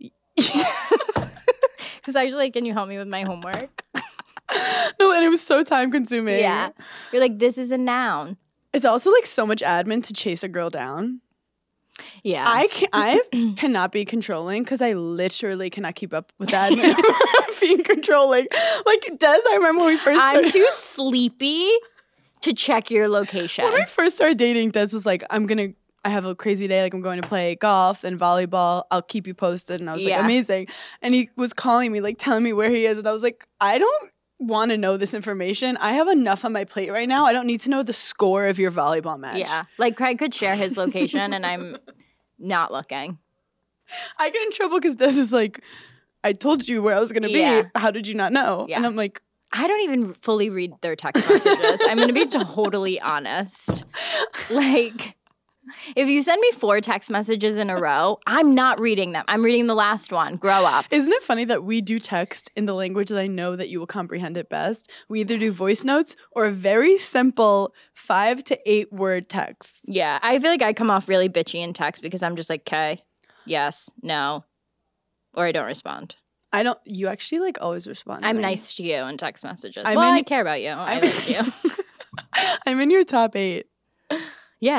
Speaker 3: Because I was like, can you help me with my homework?
Speaker 6: No, and it was so time consuming.
Speaker 3: Yeah. You're like, this is a noun.
Speaker 6: It's also like so much admin to chase a girl down.
Speaker 3: Yeah.
Speaker 6: I cannot be controlling because I literally cannot keep up with that. Being controlling. Like Des, I remember when we first
Speaker 3: I'm
Speaker 6: started.
Speaker 3: too sleepy to check your location.
Speaker 6: When we first started dating, Des was like, I have a crazy day, like I'm going to play golf and volleyball. I'll keep you posted. And I was like,
Speaker 3: Yeah.
Speaker 6: amazing. And he was calling me, like telling me where he is. And I was like, I don't want to know this information. I have enough on my plate right now. I don't need to know the score of your volleyball match.
Speaker 3: Yeah. Like Craig could share his location and I'm not looking.
Speaker 6: I get in trouble because Des is like, I told you where I was going to be.
Speaker 3: Yeah.
Speaker 6: How did you not know?
Speaker 3: Yeah.
Speaker 6: And I'm like,
Speaker 3: I don't even fully read their text messages. I'm going to be totally honest. Like, if you send me 4 text messages in a row, I'm not reading them. I'm reading the last one. Grow up.
Speaker 6: isn't it funny that we do text in the language that I know that you will comprehend it best? We either do voice notes or a very simple 5 to 8 word texts.
Speaker 3: Yeah. I feel like I come off really bitchy in text because I'm just like, okay, yes, no, or I don't respond.
Speaker 6: You actually like always respond. to
Speaker 3: I'm
Speaker 6: me.
Speaker 3: nice to you in text messages.
Speaker 6: I
Speaker 3: I care about you. I like you.
Speaker 6: I'm in your top 8.
Speaker 3: Yeah.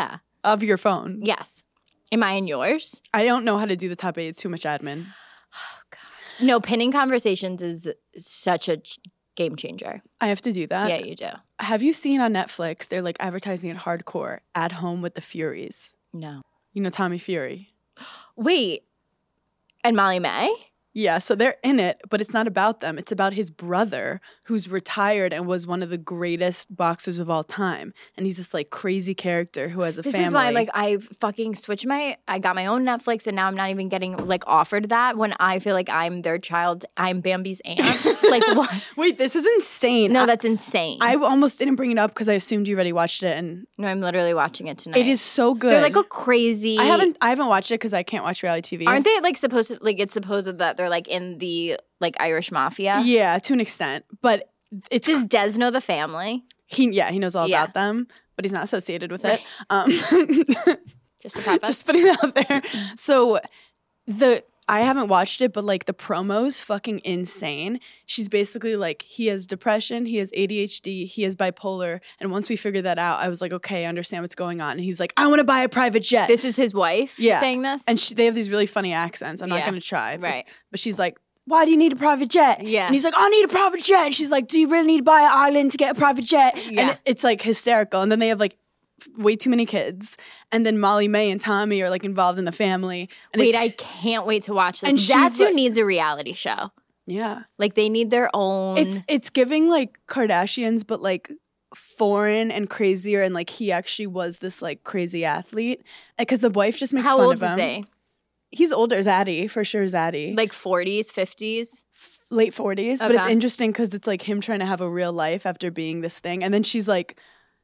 Speaker 6: of your phone.
Speaker 3: Yes. Am I in yours?
Speaker 6: I don't know how to do the top 8. It's too much admin.
Speaker 3: No, pinning conversations is such a game changer.
Speaker 6: I have to do that.
Speaker 3: Yeah, you do.
Speaker 6: Have you seen on Netflix, they're like advertising it hardcore, At Home with the Furies?
Speaker 3: No.
Speaker 6: You know Tommy Fury?
Speaker 3: Wait. And Molly May?
Speaker 6: Yeah, so they're in it, but it's not about them. It's about his brother who's retired and was one of the greatest boxers of all time. And he's this like crazy character who has a
Speaker 3: This
Speaker 6: family.
Speaker 3: is why like I fucking switched I got my own Netflix and now I'm not even getting like offered that when I feel like I'm their child. I'm Bambi's aunt. Like what?
Speaker 6: Wait, this is insane.
Speaker 3: No, that's insane.
Speaker 6: I almost didn't bring it up because I assumed you already watched it, and
Speaker 3: No, I'm literally watching it tonight.
Speaker 6: it is so good.
Speaker 3: They're like a crazy.
Speaker 6: I haven't watched it because I can't watch reality TV.
Speaker 3: Aren't they like supposed to like? It's supposed that they're like in the like Irish mafia.
Speaker 6: Yeah, to an extent, but it's
Speaker 3: Does Des know the family?
Speaker 6: he knows all
Speaker 3: Yeah.
Speaker 6: about them, but he's not associated with
Speaker 3: Right.
Speaker 6: it.
Speaker 3: Just to preface.
Speaker 6: Just putting it out there. So I haven't watched it, but like the promo's fucking insane. She's basically like, he has depression, he has ADHD, he has bipolar. And once we figured that out, I was like, okay, I understand what's going on. And he's like, I want to buy a private jet.
Speaker 3: This is his wife
Speaker 6: Yeah.
Speaker 3: saying this?
Speaker 6: And they have these really funny accents. I'm not
Speaker 3: Yeah.
Speaker 6: going to try.
Speaker 3: Right.
Speaker 6: But she's like, why do you need a private jet?
Speaker 3: Yeah.
Speaker 6: And he's like, I need a private jet. And she's like, do you really need to buy an island to get a private jet?
Speaker 3: Yeah.
Speaker 6: And it's like hysterical. And then they have like way too many kids. And then Molly May and Tommy are like involved in the family. And
Speaker 3: Wait,
Speaker 6: it's,
Speaker 3: I can't wait to watch this.
Speaker 6: And
Speaker 3: That's
Speaker 6: she's
Speaker 3: who
Speaker 6: like-
Speaker 3: needs a reality show.
Speaker 6: yeah.
Speaker 3: Like they need their own.
Speaker 6: It's giving like Kardashians, but like foreign and crazier. And like he actually was this like crazy athlete. Because the wife just makes
Speaker 3: How
Speaker 6: fun
Speaker 3: old
Speaker 6: of
Speaker 3: is
Speaker 6: him.
Speaker 3: he?
Speaker 6: He's older, Zaddy, for sure, Zaddy.
Speaker 3: Like 40s, 50s?
Speaker 6: Late 40s. But it's
Speaker 3: Okay.
Speaker 6: interesting because it's like him trying to have a real life after being this thing. And then he's like,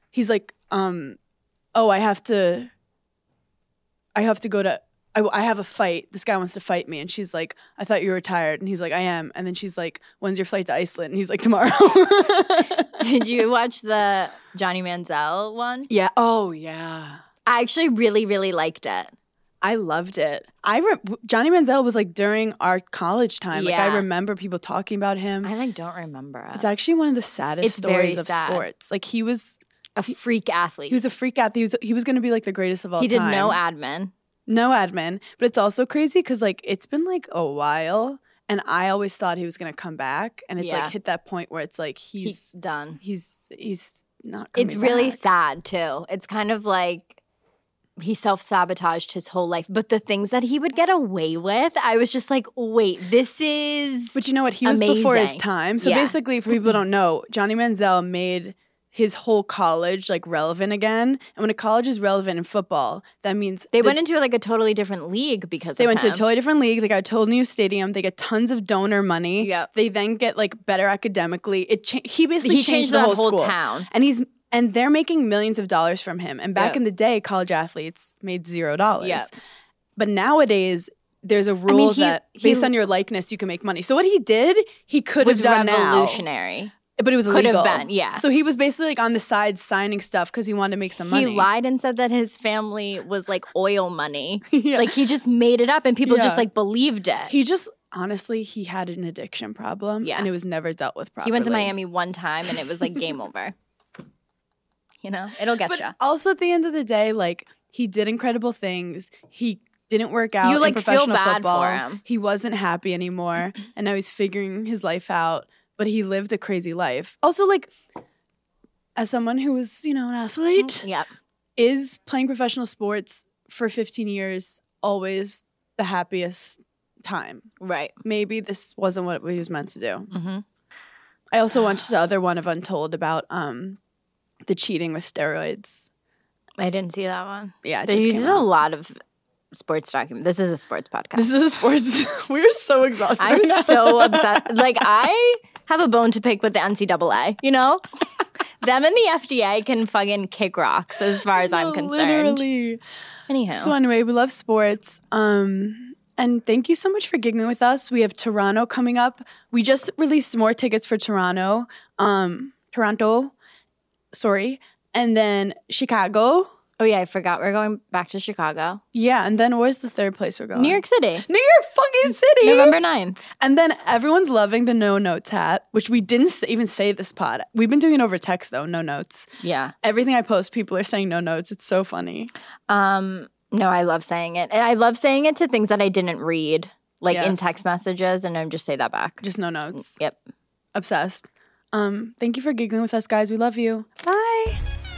Speaker 6: oh, I have to go to, I have a fight. This guy wants to fight me. And she's like, I thought you were retired. And he's like, I am. And then she's like, when's your flight to Iceland? And he's like, tomorrow.
Speaker 3: Did you watch the Johnny Manziel one?
Speaker 6: Yeah. Oh, yeah.
Speaker 3: I actually really, really liked it.
Speaker 6: I loved it. Johnny Manziel was like during our college time. Like I
Speaker 3: Yeah.
Speaker 6: remember people talking about him.
Speaker 3: I like don't remember it.
Speaker 6: It's actually one of the saddest
Speaker 3: It's very
Speaker 6: stories of
Speaker 3: sad.
Speaker 6: sports. Like he was
Speaker 3: a freak athlete.
Speaker 6: He was a freak athlete. He was going to be like the greatest of all
Speaker 3: He
Speaker 6: time.
Speaker 3: did no admin.
Speaker 6: No admin. But it's also crazy because like it's been like a while, and I always thought he was going to come back, and it's
Speaker 3: Yeah.
Speaker 6: like hit that point where it's like
Speaker 3: He's done.
Speaker 6: he's not coming
Speaker 3: It's really
Speaker 6: back.
Speaker 3: sad too. It's kind of like he self-sabotaged his whole life. But the things that he would get away with, I was just like, wait, this is
Speaker 6: But you know what? He was before his
Speaker 3: amazing.
Speaker 6: time. So
Speaker 3: Yeah.
Speaker 6: basically, for people who don't know, Johnny Manziel made his whole college like relevant again. And when a college is relevant in football, that means
Speaker 3: They went into like a totally different league because
Speaker 6: They
Speaker 3: of
Speaker 6: went to a
Speaker 3: him.
Speaker 6: totally different league. They got a total new stadium. They get tons of donor money.
Speaker 3: Yep.
Speaker 6: They then get like better academically. He basically
Speaker 3: He
Speaker 6: changed
Speaker 3: changed
Speaker 6: the
Speaker 3: that
Speaker 6: whole
Speaker 3: whole
Speaker 6: school.
Speaker 3: town.
Speaker 6: And they're making millions of dollars from him. And back
Speaker 3: Yep.
Speaker 6: in the day, college athletes made $0.
Speaker 3: Yep.
Speaker 6: But nowadays, there's a rule that
Speaker 3: he
Speaker 6: based on your likeness, you can make money. So what he did, he could have
Speaker 3: was
Speaker 6: done now.
Speaker 3: revolutionary.
Speaker 6: But it was
Speaker 3: Could have
Speaker 6: illegal.
Speaker 3: been, yeah.
Speaker 6: So he was basically like on the side signing stuff because he wanted to make some money.
Speaker 3: He lied and said that his family was like oil money.
Speaker 6: Yeah.
Speaker 3: Like he just made it up and people
Speaker 6: Yeah.
Speaker 3: just like believed it.
Speaker 6: He just honestly, he had an addiction problem,
Speaker 3: Yeah.
Speaker 6: and it was never dealt with properly.
Speaker 3: He went to Miami one time and it was like game over. You know, it'll get
Speaker 6: But
Speaker 3: you.
Speaker 6: also at the end of the day, like he did incredible things. He didn't work out
Speaker 3: You, like,
Speaker 6: in
Speaker 3: feel
Speaker 6: professional
Speaker 3: bad
Speaker 6: football.
Speaker 3: for him.
Speaker 6: He wasn't happy anymore, and now he's figuring his life out. But he lived a crazy life. Also, like as someone who was, an athlete,
Speaker 3: Yep.
Speaker 6: is playing professional sports for 15 years always the happiest time?
Speaker 3: Right.
Speaker 6: Maybe this wasn't what he was meant to do.
Speaker 3: Mhm.
Speaker 6: I also watched the other one of Untold about the cheating with steroids.
Speaker 3: I didn't see that one.
Speaker 6: Yeah, it
Speaker 3: There's
Speaker 6: just came
Speaker 3: a
Speaker 6: out.
Speaker 3: lot of sports document. This is a sports podcast.
Speaker 6: This is a sports. We're so exhausted.
Speaker 3: I'm
Speaker 6: right now.
Speaker 3: so obsessed. Like I have a bone to pick with the NCAA, you know? Them and the FDA can fucking kick rocks as far as I'm
Speaker 6: No,
Speaker 3: concerned.
Speaker 6: Literally.
Speaker 3: Anyhow.
Speaker 6: So anyway, we love sports. And thank you so much for giggling with us. We have Toronto coming up. We just released more tickets for Toronto. And then Chicago
Speaker 3: Oh, yeah, I forgot. We're going back to Chicago.
Speaker 6: Yeah, and then where's the third place we're going?
Speaker 3: New York City.
Speaker 6: New York fucking City!
Speaker 3: November 9th.
Speaker 6: And then everyone's loving the no notes hat, which we didn't even say this pod. We've been doing it over text though, no notes.
Speaker 3: Yeah.
Speaker 6: Everything I post, people are saying no notes. It's so funny.
Speaker 3: No, I love saying it. And I love saying it to things that I didn't read, like in
Speaker 6: Yes.
Speaker 3: text messages, and I just say that back.
Speaker 6: Just no notes.
Speaker 3: Yep.
Speaker 6: Obsessed. Thank you for giggling with us, guys. We love you. Bye.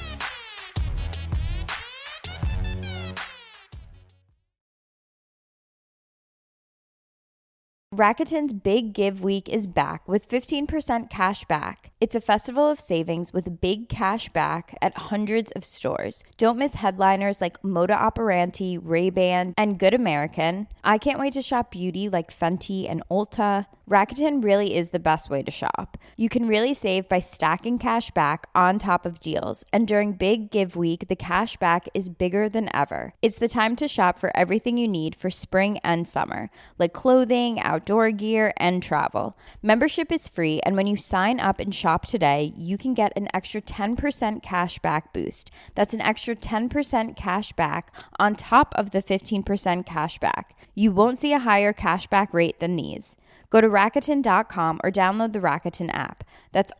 Speaker 3: Rakuten's Big Give Week is back with 15% cash back. It's a festival of savings with big cash back at hundreds of stores. Don't miss headliners like Moda Operandi, Ray-Ban, and Good American. I can't wait to shop beauty like Fenty and Ulta. Rakuten really is the best way to shop. You can really save by stacking cash back on top of deals. And during Big Give Week, the cash back is bigger than ever. It's the time to shop for everything you need for spring and summer, like clothing, outdoor gear, and travel. Membership is free, and when you sign up and shop today, you can get an extra 10% cash back boost. That's an extra 10% cash back on top of the 15% cash back. You won't see a higher cash back rate than these. Go to Rakuten.com or download the Rakuten app. That's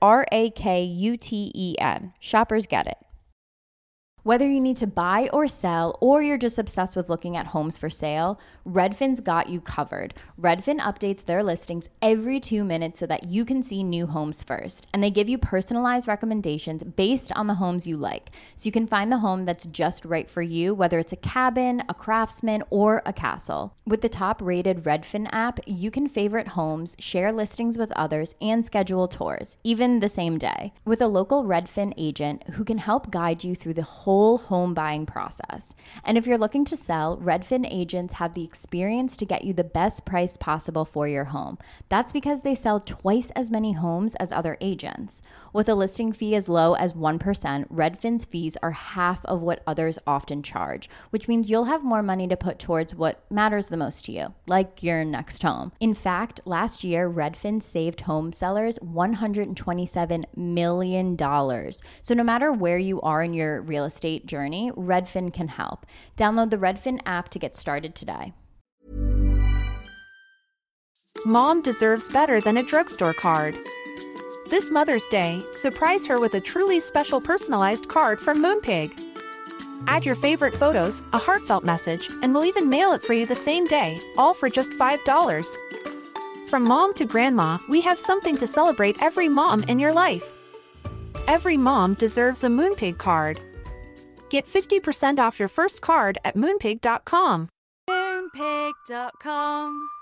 Speaker 3: Rakuten. Shoppers get it. Whether you need to buy or sell, or you're just obsessed with looking at homes for sale, Redfin's got you covered. Redfin updates their listings every 2 minutes so that you can see new homes first. And they give you personalized recommendations based on the homes you like. So you can find the home that's just right for you, whether it's a cabin, a craftsman, or a castle. With the top-rated Redfin app, you can favorite homes, share listings with others, and schedule tours, even the same day. With a local Redfin agent who can help guide you through the whole home buying process. And if you're looking to sell, Redfin agents have the experience to get you the best price possible for your home. That's because they sell twice as many homes as other agents. With a listing fee as low as 1%, Redfin's fees are half of what others often charge, which means you'll have more money to put towards what matters the most to you, like your next home. In fact, last year, Redfin saved home sellers $127 million. So no matter where you are in your real estate journey, Redfin can help. Download the Redfin app to get started today.
Speaker 1: Mom deserves better than a drugstore card. This Mother's Day, surprise her with a truly special personalized card from Moonpig. Add your favorite photos, a heartfelt message, and we'll even mail it for you the same day, all for just $5. From mom to grandma, we have something to celebrate every mom in your life. Every mom deserves a Moonpig card. Get 50% off your first card at moonpig.com.
Speaker 7: Moonpig.com